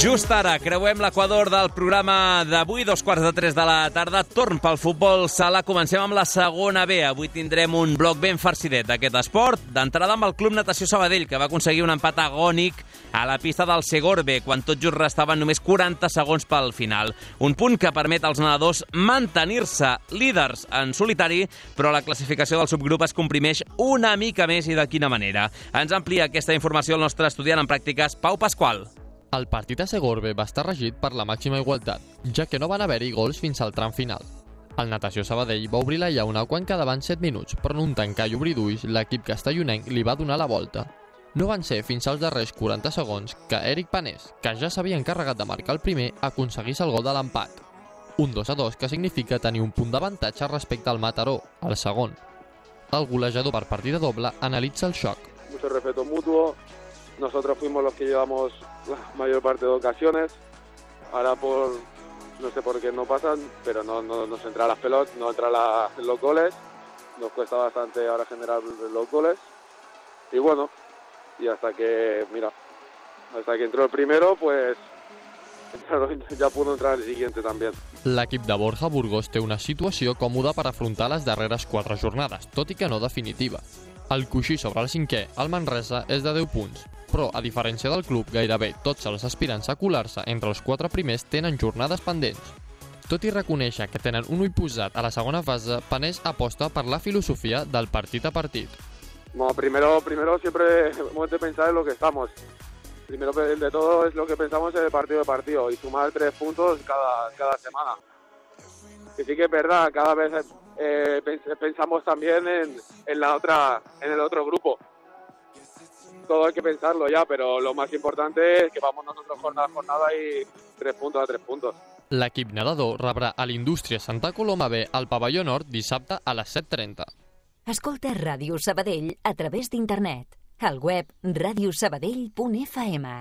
Just ara creuem l'equador del programa d'avui, dos quarts de tres de la tarda. Torn pel futbol sala. Comencem amb la segona B. Avui tindrem un bloc ben farcidet d'aquest esport. D'entrada amb el Club Natació Sabadell, que va aconseguir un empat agònic a la pista del Segorbe, quan tot just restaven només quaranta segons pel final. Un punt que permet als nedadors mantenir-se líders en solitari, però la classificació del subgrup es comprimeix una mica més, i de quina manera. Ens amplia aquesta informació el nostre estudiant en pràctiques, Pau Pasqual. El partit a Segorbe va estar regit per la màxima igualtat, ja que no van haver-hi gols fins al tram final. El Natació Sabadell va obrir la llauna quan quedaven set minuts, però en un tancar i obrir d'ulls, l'equip castellonenc li va donar la volta. No van ser fins als darrers quaranta segons que Eric Panés, que ja s'havia encarregat de marcar el primer, aconseguís el gol de l'empat. Un dos a dos que significa tenir un punt d'avantatge respecte al Mataró, el segon. El golejador per partida doble analitza el xoc. Mucho respeto mutuo. Nosotros fuimos los que llevamos la mayor parte de ocasiones. Ahora por no sé por qué no pasan, pero no, no nos entra las pelotas, no entra la, los goles. Nos cuesta bastante ahora generar los goles. Y bueno, y hasta que, mira, hasta que entró el primero, pues ja pudo entrar el siguiente també. L'equip de Borja Burgos té una situació còmoda per afrontar les darreres quatre jornades, tot i que no definitiva. El coixí sobre el cinquè, el Manresa, és de deu punts, però, a diferència del club, gairebé tots els aspirants a colar-se entre els quatre primers tenen jornades pendents. Tot i reconèixer que tenen un ull posat a la segona fase, Panés aposta per la filosofia del partit a partit. Bueno, primero, primero siempre hemos de pensar en lo que estamos. Primero de todo es lo que pensamos en el partido de partido y sumar tres puntos cada, cada semana. Que sí que es verdad, cada vez eh, pensamos también en, en, la otra, en el otro grupo. Todo hay que pensarlo ya, pero lo más importante es que vamos nosotros jornada a jornada y tres puntos a tres puntos. L'equip nedador rebrà a l'Indústria Santa Coloma B al pavelló nord dissabte a les set trenta. Escolta Ràdio Sabadell a través d'internet. Al web radiosabadell punt f m.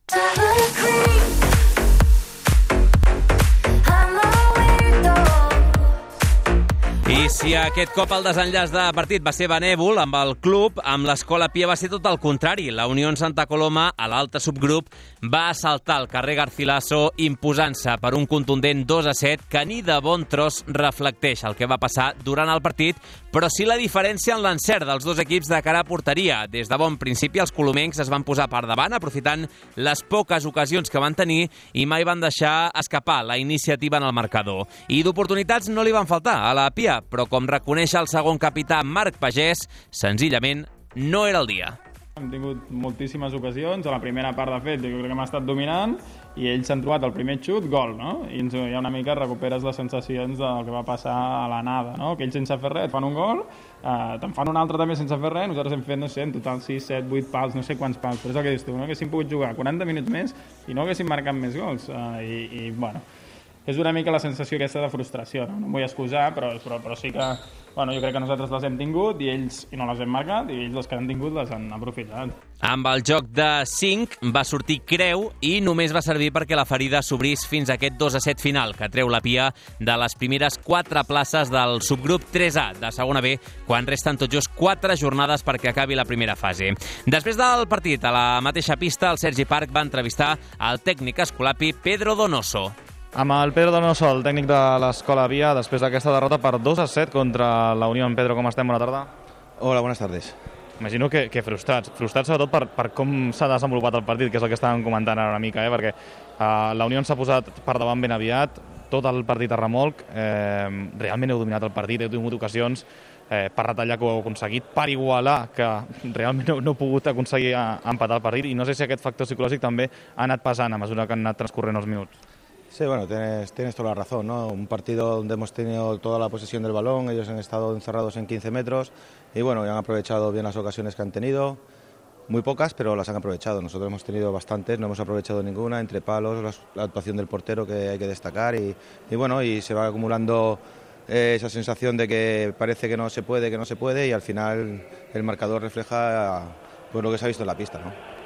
I si aquest cop el desenllaç de partit va ser benèvol amb el club, amb l'Escola Pia va ser tot el contrari. La Unió Santa Coloma, a l'altre subgrup, va assaltar el carrer Garcilaso imposant-se per un contundent dos a set que ni de bon tros reflecteix el que va passar durant el partit, però sí la diferència en l'encert dels dos equips de cara a porteria. Des de bon principi els colomencs es van posar per davant, aprofitant les poques ocasions que van tenir i mai van deixar escapar la iniciativa en el marcador. I d'oportunitats no li van faltar a la Pia, però com reconeix el segon capità Marc Pagès, senzillament no era el dia. Hem tingut moltíssimes ocasions, a la primera part de fet jo crec que hem estat dominant i ells s'han trobat el primer xut, gol, no? I ens, ja una mica recuperes les sensacions del que va passar a l'anada, no? Que ells sense fer res et fan un gol, eh, te'n fan un altre també sense fer res, nosaltres hem fet, no sé, en total sis, set, vuit pals, no sé quants pals, però és el que dius tu, no? Haguéssim pogut jugar quaranta minuts més i no haguéssim marcat més gols, eh, i, i bueno, és una mica la sensació aquesta de frustració, no, no em vull excusar, però, però, però sí que bueno, jo crec que nosaltres les hem tingut i ells i no les hem marcat i ells les que han tingut les han aprofitat. Amb el joc de cinc va sortir Creu i només va servir perquè la ferida s'obrís fins a aquest dos a set final que treu la Pia de les primeres quatre places del subgrup tres A de segona B quan resten tot just quatre jornades perquè acabi la primera fase. Després del partit, a la mateixa pista, el Sergi Parc va entrevistar el tècnic escolapi Pedro Donoso. Amb el Pedro Donoso, el tècnic de l'Escola Pia, després d'aquesta derrota per dos a set contra la Unió. Pedro, com estem? Bona tarda. Hola, buenas tardes. Imagino que, que frustrats, frustrats sobretot per, per com s'ha desenvolupat el partit, que és el que estàvem comentant ara una mica, eh? Perquè uh, la Unió s'ha posat per davant ben aviat, tot el partit a remolc, eh, realment heu dominat el partit, heu tingut ocasions eh, per retallar que ho heu aconseguit, per igualar que realment no, no heu pogut aconseguir empatar el partit, i no sé si aquest factor psicològic també ha anat pesant a mesura que han anat transcorrent els minuts. Sí, bueno, tienes, tienes toda la razón, ¿no? Un partido donde hemos tenido toda la posesión del balón, ellos han estado encerrados en quince metros y bueno, han aprovechado bien las ocasiones que han tenido, muy pocas, pero las han aprovechado. Nosotros hemos tenido bastantes, no hemos aprovechado ninguna, entre palos, la, la actuación del portero que hay que destacar y, y bueno, y se va acumulando eh, esa sensación de que parece que no se puede, que no se puede y al final el marcador refleja pues, lo que se ha visto en la pista, ¿no?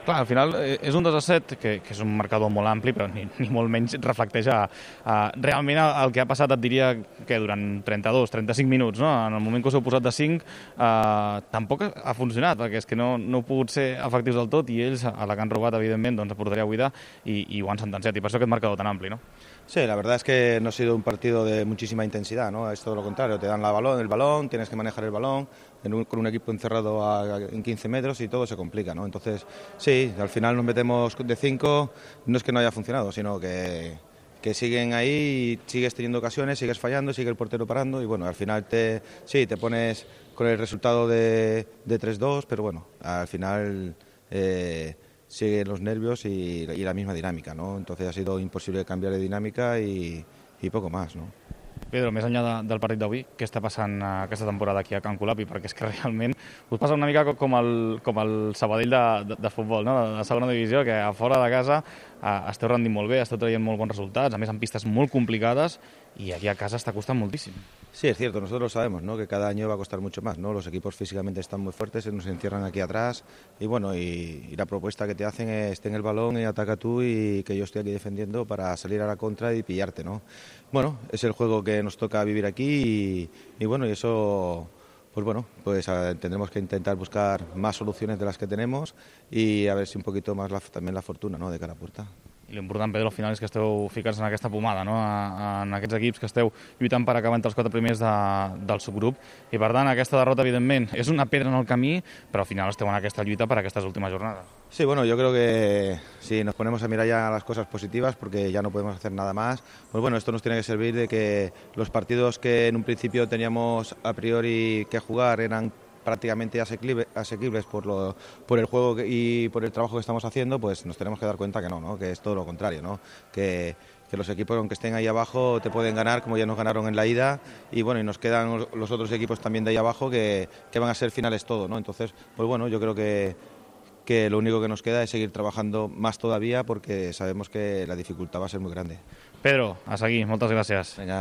Clar, al final és un dos a set, que, que és un marcador molt ampli, però ni, ni molt menys reflecteix a, a... Realment el que ha passat et diria que durant trenta-dos trenta-cinc minuts, no? En el moment que us heu posat de cinc, eh, tampoc ha funcionat, perquè és que no, no heu pogut ser efectius del tot i ells, a la que han robat, evidentment, doncs portaria a buida i, i ho han sentenciat, i per això aquest marcador tan ampli, no? Sí, la verdad es que no ha sido un partido de muchísima intensidad, ¿no? Es todo lo contrario, te dan la balón, el balón, tienes que manejar el balón en un, con un equipo encerrado a, en quince metros y todo se complica, ¿no? Entonces, sí, al final nos metemos de cinco, no es que no haya funcionado, sino que, que siguen ahí, y sigues teniendo ocasiones, sigues fallando, sigue el portero parando y bueno, al final te, sí, te pones con el resultado de, de tres dos, pero bueno, al final... Eh, siguen los nervios y, y la misma dinámica, ¿no? Entonces ha sido imposible cambiar de dinámica y, y poco más, ¿no? Pedro, més enllà de, del partit d'avui, què està passant aquesta temporada aquí a Can Colapi? Perquè és que realment us passa una mica com el, com el Sabadell de, de, de futbol, no? De la segona divisió, que a fora de casa eh, esteu rendint molt bé, esteu traient molt bons resultats, a més en pistes molt complicades, y aquí a casa está costando muchísimo. Sí, es cierto, nosotros sabemos, ¿no?, que cada año va a costar mucho más, ¿no? Los equipos físicamente están muy fuertes, se nos encierran aquí atrás y bueno, y, y la propuesta que te hacen es ten el balón y ataca tú y que yo estoy aquí defendiendo para salir a la contra y pillarte, ¿no? Bueno, es el juego que nos toca vivir aquí y, y bueno, y eso... Pues bueno, pues a, tendremos que intentar buscar más soluciones de las que tenemos y a ver si un poquito más la, también la fortuna, ¿no?, de cara a puerta. I l'important, Pedro, al final és que esteu ficats en aquesta pomada, no?, en aquests equips que esteu lluitant per acabar entre els quatre primers de, del subgrup. I per tant, aquesta derrota, evidentment, és una pedra en el camí, però al final esteu en aquesta lluita per aquestes últimes jornades. Sí, bueno, yo creo que si nos ponemos a mirar ya las cosas positivas, porque ya no podemos hacer nada más, pues bueno, esto nos tiene que servir de que los partidos que en un principio teníamos a priori que jugar eran prácticamente asequibles por, lo, por el juego y por el trabajo que estamos haciendo, pues nos tenemos que dar cuenta que no, ¿no?, que es todo lo contrario, ¿no?, que, que los equipos, aunque estén ahí abajo, te pueden ganar como ya nos ganaron en la ida y bueno, y nos quedan los otros equipos también de ahí abajo que, que van a ser finales todo, ¿no? Entonces, pues bueno, yo creo que que lo único que nos queda es seguir trabajando más todavía porque sabemos que la dificultad va a ser muy grande. Pedro, a seguir, moltes gràcies. Vinga.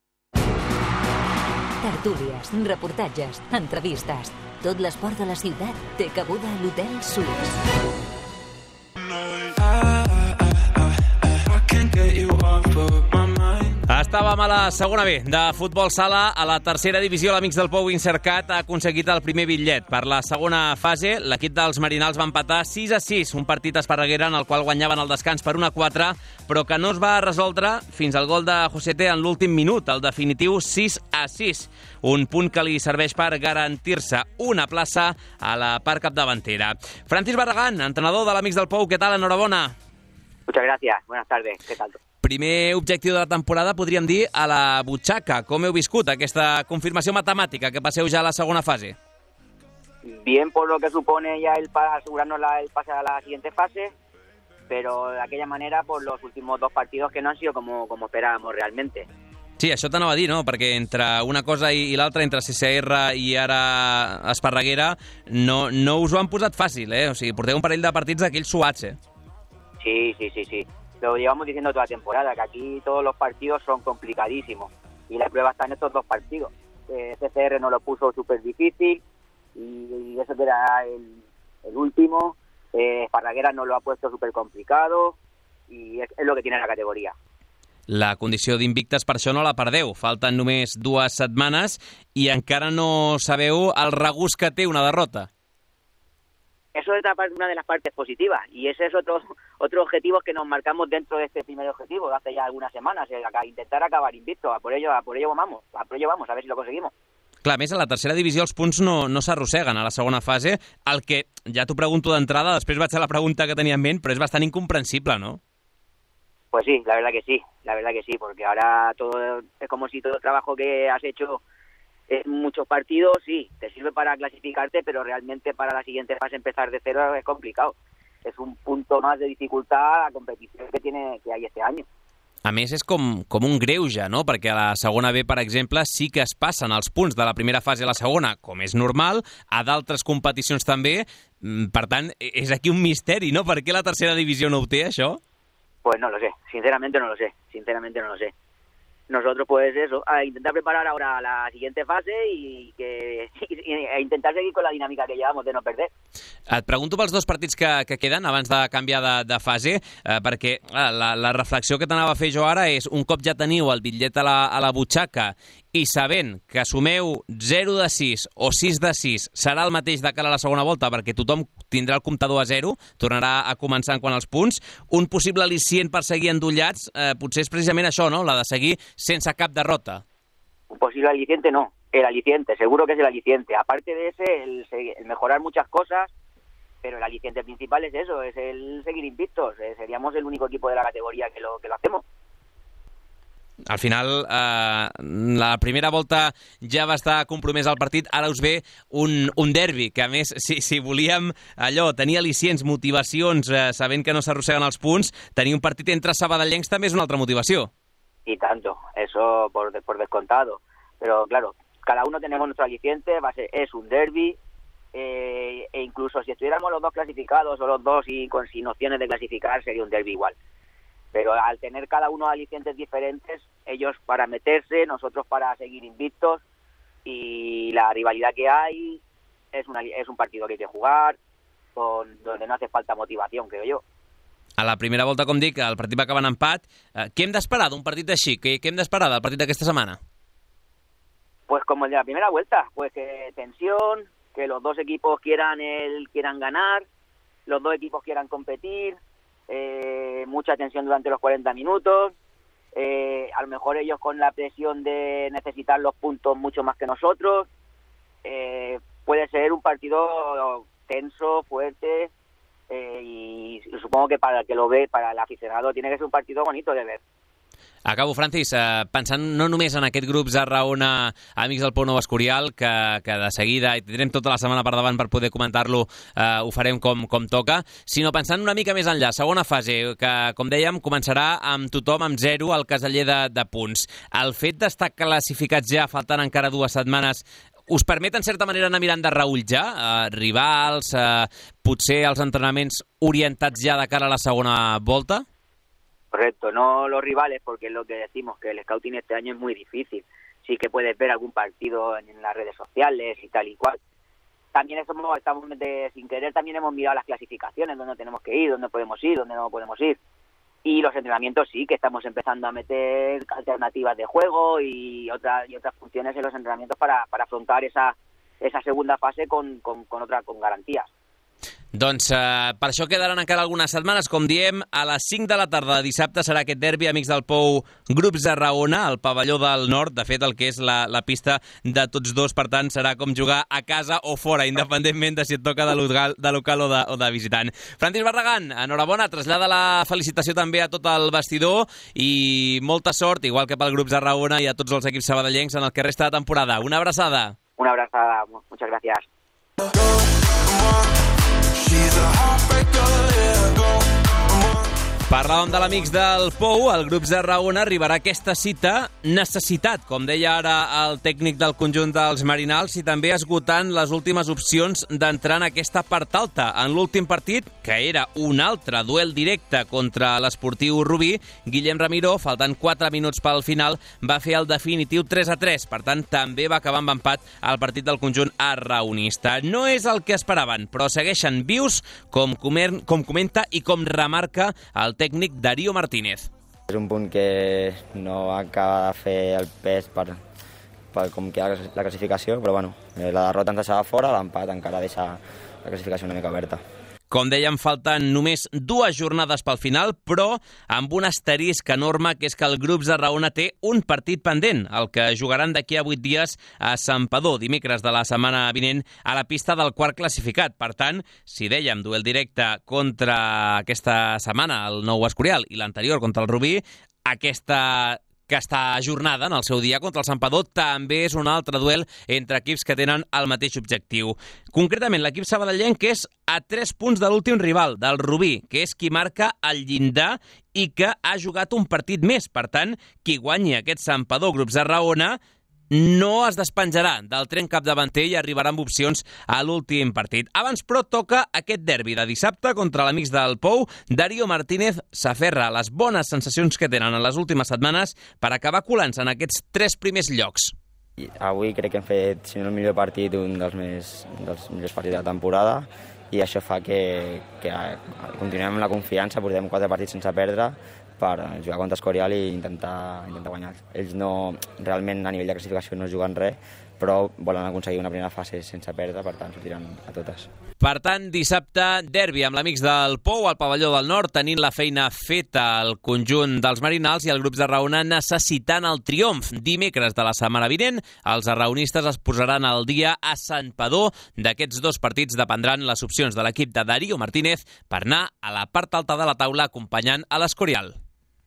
Tertúlies, reportatges, entrevistes. Tot l'esport de la ciutat té cabuda a l'Hotel Suís. Estàvem a la segona B de futbol sala. A la tercera divisió, l'Amics del Pou Insercat ha aconseguit el primer bitllet. Per la segona fase, l'equip dels Marinals va empatar sis a sis, un partit a Esparreguera en el qual guanyaven el descans per un a quatre, però que no es va resoldre fins al gol de Josete en l'últim minut, el definitiu sis a sis. Un punt que li serveix per garantir-se una plaça a la part capdavantera. Francis Barragán, entrenador de l'Amics del Pou, què tal? Enhorabona. Muchas gracias. Buenas tardes. ¿Qué tal? Primer objectiu de la temporada, podríem dir, a la butxaca. Com heu viscut aquesta confirmació matemàtica que passeu ja a la segona fase? Bien, por lo que supone ya el pa asegurarnos la, el pase a la siguiente fase, pero de aquella manera por los últimos dos partidos que no han sido como, como esperábamos realmente. Sí, això t'anava a dir, no? Perquè entre una cosa i, i l'altra, entre C C R i ara Esparreguera, no, no us ho han posat fàcil, eh? O sigui, porteu un parell de partits d'aquells suats, eh? Sí, sí, sí, sí. Lo llevamos diciendo toda la temporada, que aquí todos los partidos son complicadísimos. Y la prueba está en estos dos partidos. Eh, C C R nos lo puso súper difícil, y, y eso que era el, el último. Eh, Esparreguera nos lo ha puesto súper complicado, y es, es lo que tiene la categoría. La condició d'invictes per això no la perdeu. Falten només dues setmanes i encara no sabeu el regust que té una derrota. Eso es una de las partes positivas, y ese es otro otro objetivo que nos marcamos dentro de este primer objetivo de hace ya algunas semanas, el intentar acabar invicto. A por ello, a por ello vamos, a por ello vamos, a ver si lo conseguimos. Clar, a més, a la tercera divisió els punts no, no s'arrosseguen a la segona fase, el que, ja t'ho pregunto d'entrada, després vaig a la pregunta que tenia en ment, però és bastant incomprensible, ¿no? Pues sí, la verdad que sí, la verdad que sí, porque ahora todo es como si todo el trabajo que has hecho en muchos partidos, sí, te sirve para clasificarte, pero realmente para la siguiente fase empezar de cero es complicado. Es un punto más de dificultad a la competición que tiene que hay este año. A més, és com, com un greuge, no? Perquè a la segona B, per exemple, sí que es passen els punts de la primera fase a la segona, com és normal, a d'altres competicions també. Per tant, és aquí un misteri, no? Per què la tercera divisió no ho té, això? Pues no lo sé, sinceramente no lo sé, sinceramente no lo sé. nosotros pues eso, a intentar preparar ahora la siguiente fase y que y, e intentar seguir con la dinàmica que llevamos de no perder. Et pregunto pels dos partits que, que queden abans de canviar de, de fase, eh, perquè eh, la, la reflexió que t'anava a fer jo ara és un cop ja teniu el bitllet a la, a la butxaca i sabent que sumeu zero de sis o sis de sis serà el mateix de cara a la segona volta perquè tothom tindrà el comptador a zero, tornarà a començar en quant als punts, un possible al·licient per seguir endollats eh, potser és precisament això, no? La de seguir sense cap derrota. Un posible aliciente no, el aliciente, seguro que es el aliciente. Aparte de ese, el, el mejorar muchas cosas, pero el aliciente principal es eso, es el seguir invictos. Eh, seríamos el único equipo de la categoría que lo, que lo hacemos. Al final, eh, la primera volta ja va estar compromès al partit, ara us ve un, un derbi, que a més, si, si volíem allò, tenir al·licients, motivacions, eh, sabent que no s'arrosseguen els punts, tenir un partit entre sabadellencs també és una altra motivació. Y tanto, eso por, por descontado. Pero claro, cada uno tenemos nuestro aliciente, va a ser, es un derbi, eh, e incluso si estuviéramos los dos clasificados o los dos y con sin opciones de clasificar sería un derbi igual. Pero al tener cada uno alicientes diferentes, ellos para meterse, nosotros para seguir invictos, y la rivalidad que hay es, una, es un partido que hay que jugar, con, donde no hace falta motivación, creo yo. A la primera volta, com dic, el partit va acabar en empat. Eh, què hem d'esperar d'un partit així? Què, què hem d'esperar del partit d'aquesta setmana? Pues como el de la primera vuelta, pues que tensión, que los dos equipos quieran el quieran ganar, los dos equipos quieran competir, eh, mucha tensión durante los cuarenta minutos, eh, a lo mejor ellos con la presión de necesitar los puntos mucho más que nosotros, eh, puede ser un partido tenso, fuerte, eh, y supongo que para el que lo ve, para el aficionado, tiene que ser un partido bonito de ver. Acabo, Francis, eh, pensant no només en aquest grup Zarraona Amics del Pou Nou Escorial, que, que de seguida, i tindrem tota la setmana per davant per poder comentar-lo, eh, ho farem com, com toca, sinó pensant una mica més enllà, segona fase, que, com dèiem, començarà amb tothom amb zero al caseller de, de punts. El fet d'estar classificats ja, faltant encara dues setmanes, us permet, en certa manera, anar mirant de reüll ja? Eh, rivals, eh, potser els entrenaments orientats ja de cara a la segona volta? Correcto, no los rivales, porque es lo que decimos, que el scouting este año es muy difícil. Sí que puedes ver algún partido en, en las redes sociales y tal y cual. También estamos, estamos de, sin querer también hemos mirado las clasificaciones, dónde tenemos que ir, dónde podemos ir, dónde no podemos ir. Y los entrenamientos sí, que estamos empezando a meter alternativas de juego y, otra, y otras funciones en los entrenamientos para, para afrontar esa, esa segunda fase con, con, con, otra, con garantías. Doncs eh, per això quedaran encara algunes setmanes, com diem, a les cinc de la tarda de dissabte serà aquest derbi Amics del Pou Grup Zarraona, al pavelló del nord, de fet el que és la, la pista de tots dos, per tant serà com jugar a casa o fora, independentment de si et toca de local, de local o, de, o de visitant. Francis Barragán, enhorabona, trasllada la felicitació també a tot el vestidor i molta sort, igual que pel Grup Zarraona i a tots els equips sabadellencs en el que resta de temporada. Una abraçada. Una abraçada, muchas gracias. Parlàvem de l'Amics del Pou, el grup Zarraona arribarà a aquesta cita necessitat, com deia ara el tècnic del conjunt dels Marinals, i també esgotant les últimes opcions d'entrar en aquesta part alta. En l'últim partit, que era un altre duel directe contra l'Esportiu Rubí, Guillem Ramiro, faltant quatre minuts pel final, va fer el definitiu tres a tres. Per tant, també va acabar amb empat el partit del conjunt arraonista. No és el que esperaven, però segueixen vius, com, comer, com comenta i com remarca el tècnic Darío Martínez. És un punt que no acaba de fer el pes per, per com queda la classificació, però bueno, la derrota ens deixava fora, l'empat encara deixa la classificació una mica oberta. Com dèiem, falten només dues jornades pel final, però amb un asterisc enorme, que és que el grup Zarraona té un partit pendent, el que jugaran d'aquí a vuit dies a Santpedor, dimecres de la setmana vinent, a la pista del quart classificat. Per tant, si dèiem duel directe contra aquesta setmana, el Nou Escorial, i l'anterior contra el Rubí, aquesta aquesta jornada, en el seu dia contra el Santpedor, també és un altre duel entre equips que tenen el mateix objectiu. Concretament, l'equip sabadellenc, que és a tres punts de l'últim rival, del Rubí, que és qui marca el llindar i que ha jugat un partit més. Per tant, qui guanyi aquest Santpedor Grup Zarraona no es despenjarà del tren capdavanter i arribarà amb opcions a l'últim partit. Abans, però, toca aquest derbi de dissabte contra l'amics del Pou. Darío Martínez s'aferra a les bones sensacions que tenen en les últimes setmanes per acabar colant-se en aquests tres primers llocs. Avui crec que hem fet, si no el millor partit, un dels, més, dels millors partits de la temporada, i això fa que, que continuem amb la confiança, portem quatre partits sense perdre per jugar contra Escorial i intentar, intentar guanyar. Ells no, realment a nivell de classificació no juguen res, però volen aconseguir una primera fase sense perdre, per tant sortiran a totes. Per tant, dissabte, derbi amb l'Amics del Pou al pavelló del Nord, tenint la feina feta al conjunt dels marinals i el grup de Raona necessitant el triomf. Dimecres de la setmana vinent, els arraonistes es posaran al dia a Sant Padó. D'aquests dos partits dependran les opcions de l'equip de Darío Martínez per anar a la part alta de la taula acompanyant a l'Escorial.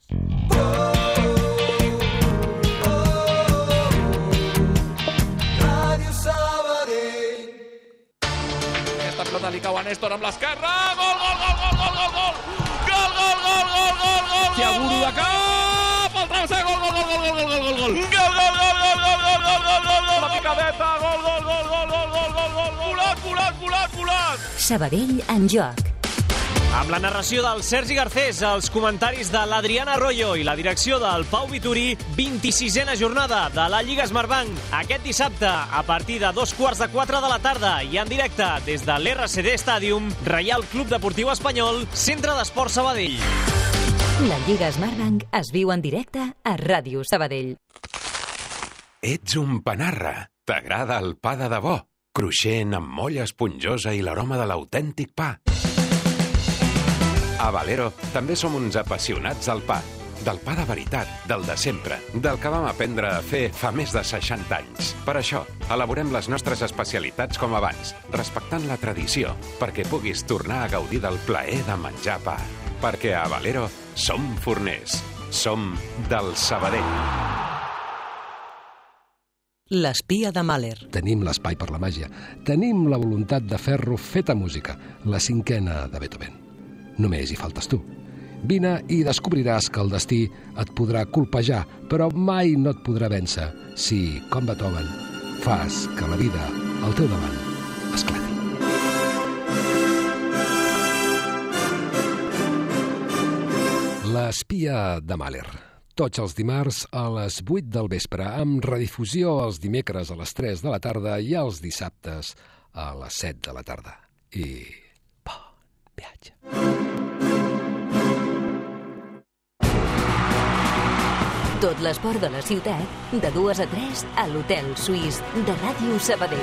Pelota li cau a Néstor amb l'esquerra. Gol, gol, gol, gol, gol, gol, gol. Gol, gol, gol, gol, gol, gol. Tiaguro de cap. El travesser, gol, gol, gol, gol, gol, gol, gol, gol. Gol, gol, gol, gol, gol, gol, gol, gol, gol, gol. La picadeta, gol, gol, gol, gol, gol, gol, gol, gol. Volat, volat, volat, volat. Sabadell en joc. Amb la narració del Sergi Garcés, els comentaris de l'Adriana Arroyo i la direcció del Pau Vitorí, vint-i-sisena jornada de la Lliga Smartbank. Aquest dissabte, a partir de dos quarts de quatre de la tarda i en directe des de l'R C D Stadium, Reial Club Deportiu Espanyol, Centre d'Esport Sabadell. La Lliga Smartbank es viu en directe a Ràdio Sabadell. Ets un panarra. T'agrada el pa de debò? Cruixent, amb molla esponjosa i l'aroma de l'autèntic pa. A Valero també som uns apassionats del pa. Del pa de veritat, del de sempre, del que vam aprendre a fer fa més de seixanta anys. Per això, elaborem les nostres especialitats com abans, respectant la tradició, perquè puguis tornar a gaudir del plaer de menjar pa. Perquè a Valero som forners. Som del Sabadell. L'espia de Mahler. Tenim l'espai per la màgia. Tenim la voluntat de fer-lo feta música, la cinquena de Beethoven. Només hi faltes tu. Vine i descobriràs que el destí et podrà colpejar, però mai no et podrà vèncer si, com Beethoven, fas que la vida al teu davant esclati. L'espia de Mahler. Tots els dimarts a les vuit del vespre, amb redifusió els dimecres a les tres de la tarda i els dissabtes a les set de la tarda. I bon viatge. Tot l'esport de la ciutat, de dues a tres, a l'Hotel Suís de Ràdio Sabadell.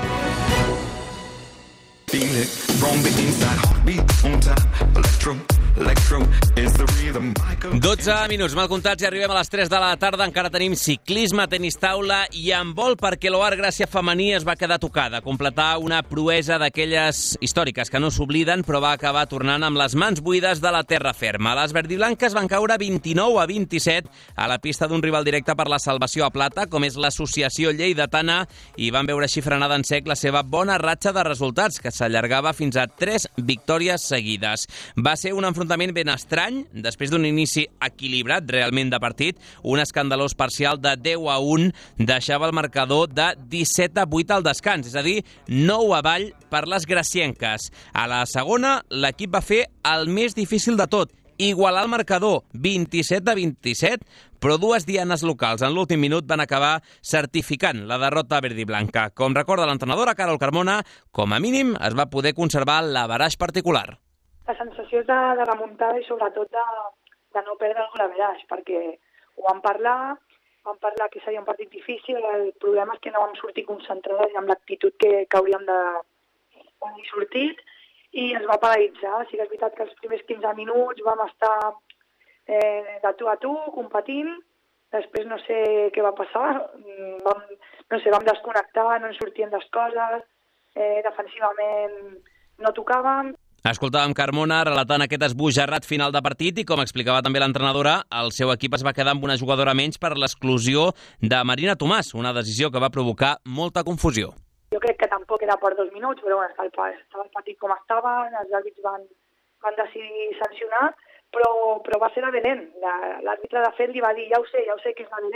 Feel it from the inside, heartbeat on top, electro, electro is the rhythm. dotze minuts mal comptats i arribem a les tres de la tarda. Encara tenim ciclisme, tenis taula i handbol, perquè l'Oar Gràcia femení es va quedar tocada. Completar una proesa d'aquelles històriques que no s'obliden, però va acabar tornant amb les mans buides de la terra ferma. Les verdiblanques van caure vint-i-nou a vint-i-set a la pista d'un rival directe per la salvació a plata, com és l'Associació Lleidatana, i van veure així frenada en sec la seva bona ratxa de resultats, que s'allargava fins a tres victòries seguides. Va ser un enfrontament ben estrany, després d'un inici equilibrat realment de partit. Un escandalós parcial de deu a un deixava el marcador de disset a vuit al descans, és a dir, nou avall per les gracienques. A la segona, l'equip va fer el més difícil de tot, igualar el marcador, vint-i-set a vint-i-set, però dues dianes locals en l'últim minut van acabar certificant la derrota verdiblanca. Com recorda l'entrenadora Carol Carmona, com a mínim es va poder conservar l'averaix particular. La sensació és de, de remuntada i sobretot de, de no perdre el golaveraix, perquè ho vam parlar, vam parlar que seria un partit difícil, el problema és que no vam sortir concentrades amb l'actitud que, que hauríem d'haver sortit, i es va paralitzar. Sí que és veritat que els primers quinze minuts vam estar eh, de tu a tu, competint, després no sé què va passar, vam, no sé, vam desconnectar, no ens sortien les coses, eh, defensivament no tocàvem. Escoltàvem Carmona relatant aquest esbojarrat final de partit i, com explicava també l'entrenadora, el seu equip es va quedar amb una jugadora menys per l'exclusió de Marina Tomàs, una decisió que va provocar molta confusió. Jo crec que tampoc era per dos minuts, però bueno, estava el partit com estava, els àrbits van, van decidir sancionar, però, però va ser la Belén. L'àrbitre, de fet, li va dir, ja ho sé, ja ho sé que és la Belén,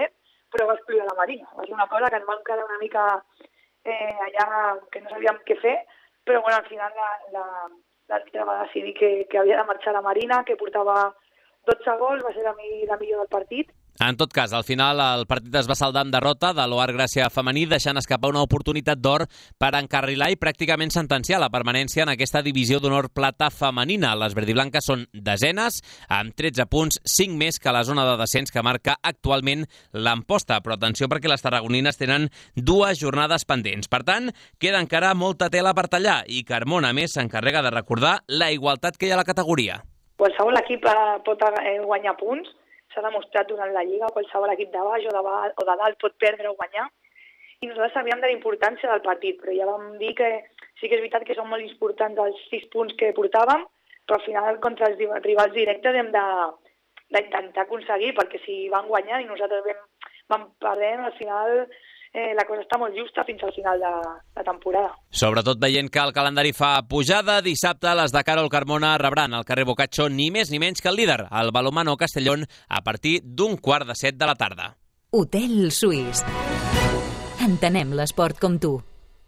però va excloure la Marina. Va ser una cosa que ens vam quedar una mica eh, allà que no sabíem què fer, però bueno, al final l'àrbitre va decidir que, que havia de marxar la Marina, que portava dotze gols, va ser la, mi, la millor del partit. En tot cas, al final el partit es va saldar amb derrota de l'O A R Gràcia femení, deixant escapar una oportunitat d'or per encarrilar i pràcticament sentenciar la permanència en aquesta divisió d'honor plata femenina. Les verdiblanques són desenes, amb tretze punts, cinc més que la zona de descens que marca actualment l'Amposta. Però atenció perquè les tarragonines tenen dues jornades pendents. Per tant, queda encara molta tela per tallar i Carmona, a més, s'encarrega de recordar la igualtat que hi ha a la categoria. Qualsevol equip pot guanyar punts, s'ha demostrat durant la Lliga, qualsevol equip de baix o de, baix, o de dalt pot perdre o guanyar, i nosaltres sabíem de la importància del partit, però ja vam dir que sí que és veritat que són molt importants els sis punts que portàvem, però al final contra els rivals directes hem d'intentar aconseguir, perquè si van guanyar i nosaltres vam, vam perdent, al final eh, la cosa està molt justa fins al final de la temporada. Sobretot veient que el calendari fa pujada, dissabte les de Carol Carmona rebran al carrer Boccaccio ni més ni menys que el líder, el Balonmano Castellón, a partir d'un quart de set de la tarda. Hotel Suís. Entenem l'esport com tu.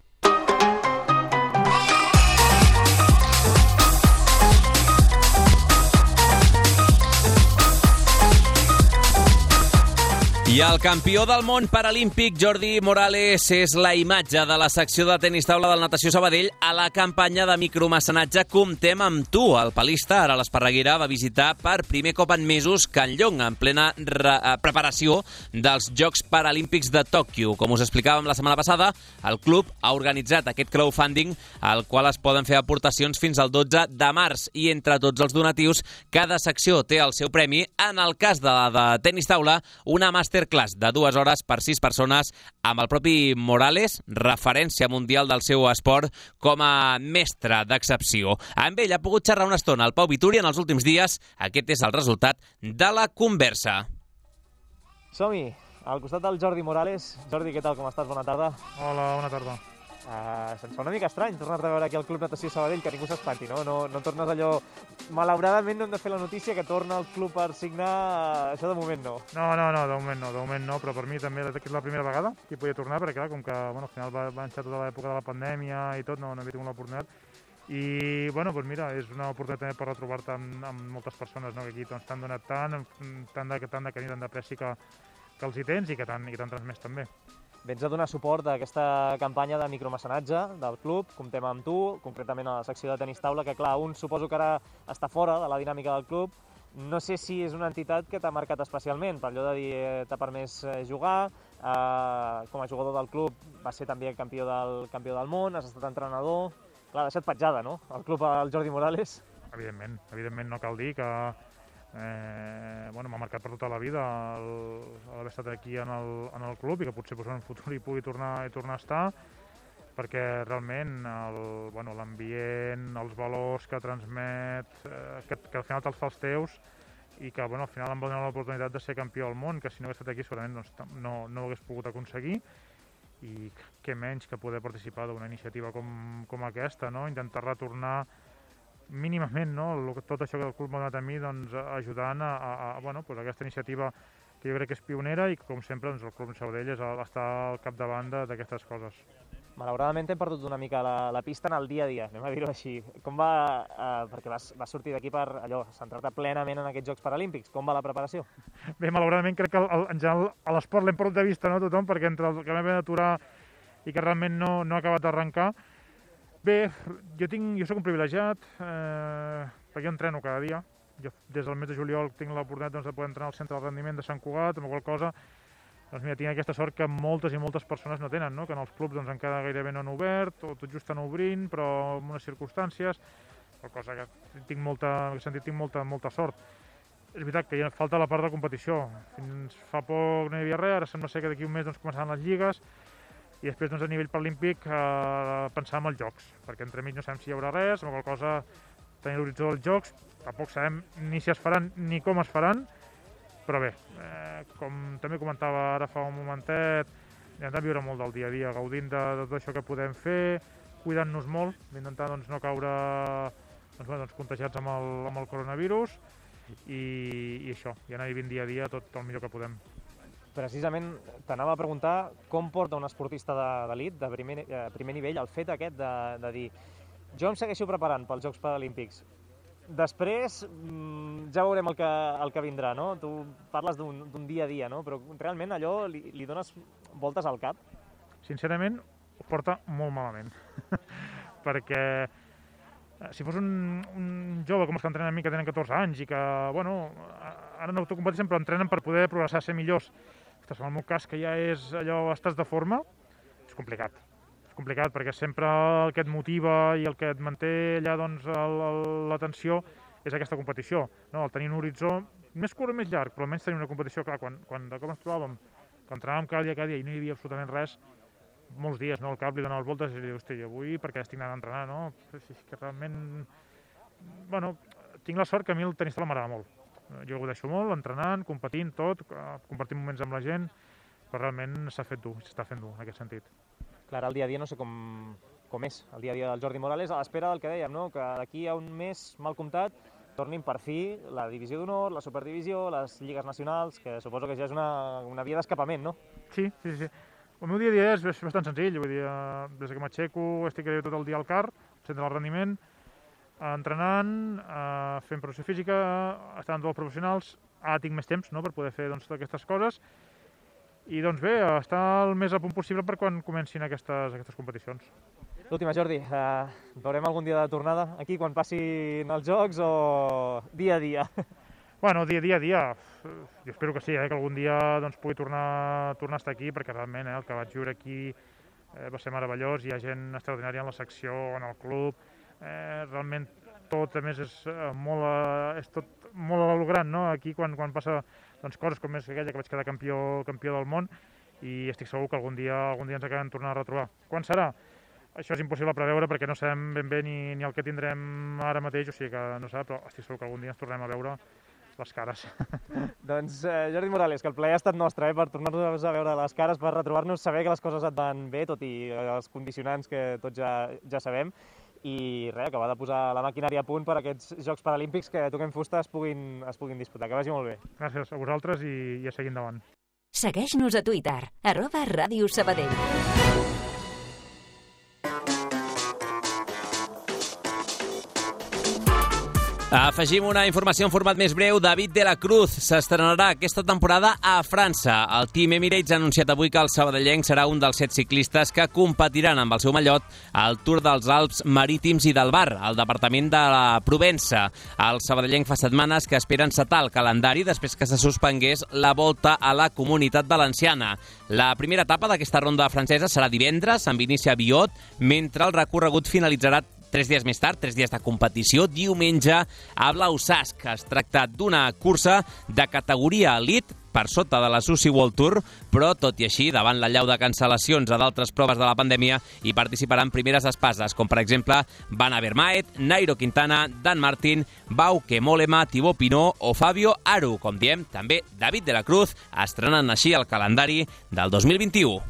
I el campió del món paralímpic Jordi Morales és la imatge de la secció de tenis taula del Natació Sabadell a la campanya de micromecenatge Comptem amb tu. El palista, ara l'Esparreguera, va visitar per primer cop en mesos Can Llong, en plena re preparació dels Jocs Paralímpics de Tòquio. Com us explicàvem la setmana passada, el club ha organitzat aquest crowdfunding al qual es poden fer aportacions fins al dotze de març i entre tots els donatius cada secció té el seu premi. En el cas de la de tenis taula, una màster class de dues hores per sis persones amb el propi Morales, referència mundial del seu esport, com a mestre d'excepció. Amb ell ha pogut xerrar una estona el Pau Vituri en els últims dies. Aquest és el resultat de la conversa. Som-hi, al costat del Jordi Morales. Jordi, què tal, com estàs? Bona tarda. Hola, bona tarda. Uh, se'ns fa una mica estrany tornar-te a veure aquí al Club Natació Sabadell, que ningú s'espanti, no? No, no tornes allò... Malauradament no hem de fer la notícia que torna el club per signar... Uh, això de moment no. No, no, no, de moment no, de moment no, però per mi també és la primera vegada que hi podia tornar, perquè clar, com que bueno, al final va, va enxar tota l'època de la pandèmia i tot, no, no havia tingut l'oportunitat. I, bueno, doncs mira, és una oportunitat també per retrobar-te amb, amb moltes persones, no? Que aquí doncs, t'han donat tant, tant de, tant de carinyo, tant d'apreci que, que els hi tens i que t'han transmès també. Vens a donar suport a aquesta campanya de micromecenatge del club, Comptem amb tu, concretament a la secció de tenis taula, que clar, un suposo que ara està fora de la dinàmica del club. No sé si és una entitat que t'ha marcat especialment, per allò de dir eh, t'ha permès jugar, eh, com a jugador del club va ser també campió del, campió del món, has estat entrenador... Clar, ha deixat petjada, no?, el club al Jordi Morales. Evidentment, evidentment no cal dir que Eh, bueno, m'ha marcat per tota la vida haver estat aquí en el, en el club i que potser pues, en el futur hi pugui tornar, hi tornar a estar, perquè realment el, bueno, l'ambient, els valors que transmet, eh, que, que al final te'ls fa els teus i que bueno, al final em va donar l'oportunitat de ser campió del món, que si no hagués estat aquí segurament doncs, no, no ho hagués pogut aconseguir, i què menys que poder participar d'una iniciativa com, com aquesta, no? Intentar retornar mínimament, no? Tot això que el club m'ha donat a mi, doncs, ajudant a, a, a bueno, pues aquesta iniciativa que jo crec que és pionera i que, com sempre, doncs, el Club Sabadell és està al capdavant d'aquestes coses. Malauradament hem perdut una mica la, la pista en el dia a dia, anem a dir-ho així. Com va, eh, perquè vas, vas sortir d'aquí per allò, centrar-te plenament en aquests Jocs Paralímpics, com va la preparació? Bé, malauradament crec que el, en general a l'esport l'hem perdut de vista, no, tothom, perquè entre el que vam haver d'aturar i que realment no, no ha acabat d'arrencar. Bé, jo, tinc, jo soc un privilegiat, eh, perquè jo entreno cada dia. Jo des del mes de juliol tinc l'oportunitat doncs, de poder entrenar al centre de rendiment de Sant Cugat, amb qual cosa doncs, mira, tinc aquesta sort que moltes i moltes persones no tenen, no? Que en els clubs doncs, encara gairebé no han obert, o tot just estan obrint, però en unes circumstàncies, cosa que tinc molta, en aquest sentit tinc molta, molta sort. És veritat que hi falta la part de competició. Fins fa poc no hi havia res, ara sembla ser que d'aquí un mes doncs, començaran les lligues, i després doncs, a nivell paralímpic eh, pensar en els Jocs, perquè entremig no sabem si hi haurà res, amb la qual cosa tenir l'horitzó dels Jocs, tampoc sabem ni si es faran ni com es faran, però bé, eh, com també comentava ara fa un momentet, hem de viure molt del dia a dia, gaudint de, de tot això que podem fer, cuidant-nos molt, intentar doncs, no caure doncs, bueno, doncs, contagiats amb el, amb el coronavirus i, i això, i anar vivint dia a dia tot el millor que podem. precisament t'anava a preguntar com porta un esportista d'elit, de primer, eh, primer nivell, el fet aquest de, de dir jo em segueixo preparant pels Jocs Paralímpics. Després ja veurem el que, el que vindrà, no? Tu parles d'un dia a dia, no? Però realment allò li, li dones voltes al cap? Sincerament, ho porta molt malament. Perquè si fos un, un jove com els que entrenen a mi, que tenen catorze anys i que, bueno, ara no autocompeteixen, però entrenen per poder progressar, ser millors. Ostres, en el meu cas, que ja és allò, estàs de forma, és complicat. És complicat perquè sempre el que et motiva i el que et manté allà, doncs, l'atenció és aquesta competició. No? El tenir un horitzó més curt o més llarg, però almenys tenir una competició, clar, quan, quan de cop ens trobàvem, que entrenàvem cada dia, cada dia i no hi havia absolutament res, molts dies, no? El cap li donava voltes i li diu, hosti, avui perquè estic anant a entrenar, no? És que realment... Bueno, tinc la sort que a mi el tenista m'agrada molt. Jo ho deixo molt, entrenant, competint, tot, compartint moments amb la gent, però realment s'ha fet dur, s'està fent dur en aquest sentit. Clar, el dia a dia no sé com, com és, el dia a dia del Jordi Morales, a l'espera del que dèiem, no? Que d'aquí a un mes, mal comptat, tornin per fi la divisió d'honor, la superdivisió, les lligues nacionals, que suposo que ja és una, una via d'escapament, no? Sí, sí, sí. El meu dia a dia és bastant senzill, vull dir, des que m'aixeco estic tot el dia al car, al centre del rendiment, entrenant, fent preparació física, estant amb els professionals, ara tinc més temps, no?, per poder fer, doncs, aquestes coses, i doncs bé, estar el més a punt possible per quan comencin aquestes, aquestes competicions. L'última, Jordi, eh, veurem algun dia de tornada aquí quan passin els Jocs o dia a dia? Bueno, dia a dia, dia. Jo espero que sí, eh, que algun dia doncs, pugui tornar, tornar a estar aquí, perquè realment eh, el que vaig viure aquí eh, va ser meravellós, hi ha gent extraordinària en la secció, en el club, eh, realment tot, a més, és molt, és tot molt a lo gran, no? Aquí quan, quan passa doncs, coses com és aquella que vaig quedar campió, campió del món, i estic segur que algun dia, algun dia ens acabem tornar a retrobar. Quan serà? Això és impossible preveure perquè no sabem ben bé ni, ni el que tindrem ara mateix, o sigui que no sap, però estic segur que algun dia ens tornem a veure les cares. Doncs eh, Jordi Morales, que el plaer ha estat nostre, eh, per tornar-nos a veure les cares, per retrobar-nos, saber que les coses et van bé, tot i els condicionants que tots ja, ja sabem, i res, acabar de posar la maquinària a punt per a aquests Jocs Paralímpics que toquem fusta es puguin, es puguin disputar. Que vagi molt bé. Gràcies a vosaltres i, i a seguir endavant. Segueix-nos a Twitter, arroba Ràdio Sabadell. Afegim una informació en format més breu. David de la Cruz s'estrenarà aquesta temporada a França. El Team Emirates ha anunciat avui que el sabadellenc serà un dels set ciclistes que competiran amb el seu mallot al Tour dels Alps Marítims i del Var, al departament de la Provença. El sabadellenc fa setmanes que espera encetar el calendari després que se suspengués la volta a la Comunitat Valenciana. La primera etapa d'aquesta ronda francesa serà divendres, amb inici a Biot, mentre el recorregut finalitzarà tres dies més tard, tres dies de competició, diumenge a Blausasc. Es tracta d'una cursa de categoria elit per sota de la Susi World Tour, però tot i així, davant l'allau de cancel·lacions a d'altres proves de la pandèmia, hi participaran primeres espases, com per exemple Van Avermaet, Nairo Quintana, Dan Martin, Bauke Mollema, Thibaut Pinot o Fabio Aru. Com diem, també David de la Cruz, estrenant així el calendari del dos mil vint-i-u.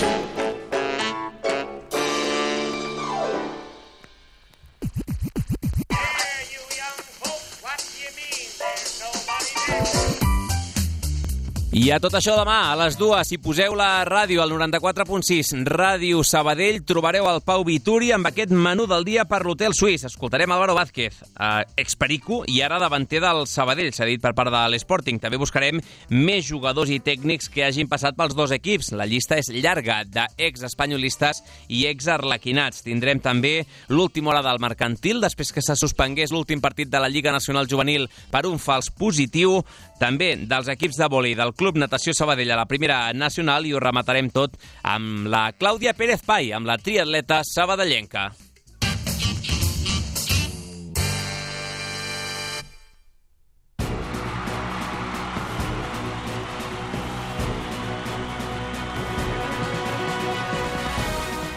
I a tot això demà, a les dues, si poseu la ràdio al noranta-quatre punt sis, Ràdio Sabadell, trobareu el Pau Vituri amb aquest menú del dia per l'Hotel Suís. Escoltarem Álvaro Vázquez, eh, experico i ara davanter del Sabadell, s'ha dit per part de l'Sporting. També buscarem més jugadors i tècnics que hagin passat pels dos equips. La llista és llarga, d'ex-espanyolistes i ex-arlequinats. Tindrem també l'última hora del mercantil, després que se suspengués l'últim partit de la Lliga Nacional Juvenil per un fals positiu. També dels equips de vòlei del Club Natació Sabadell a la primera nacional, i ho rematarem tot amb la Clàudia Pérez Pai, amb la triatleta sabadellenca.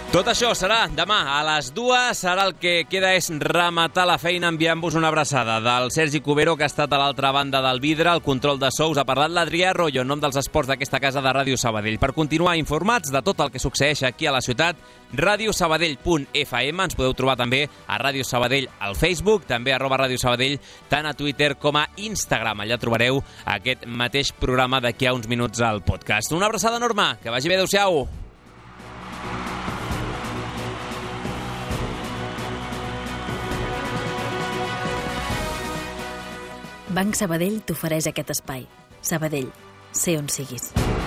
Tot això serà demà a les dues. Serà el que queda és rematar la feina enviant-vos una abraçada del Sergi Cubero, que ha estat a l'altra banda del vidre. El control de sous ha parlat l'Adrià Arroyo en nom dels esports d'aquesta casa de Ràdio Sabadell. Per continuar informats de tot el que succeeix aquí a la ciutat, ràdio sabadell punt f m. Ens podeu trobar també a Ràdio Sabadell al Facebook, també arroba Ràdio Sabadell, tant a Twitter com a Instagram. Allà trobareu aquest mateix programa d'aquí a uns minuts al podcast. Una abraçada, Norma, que vagi bé, adeu-siau. Banc Sabadell t'ofereix aquest espai. Sabadell, sé on siguis.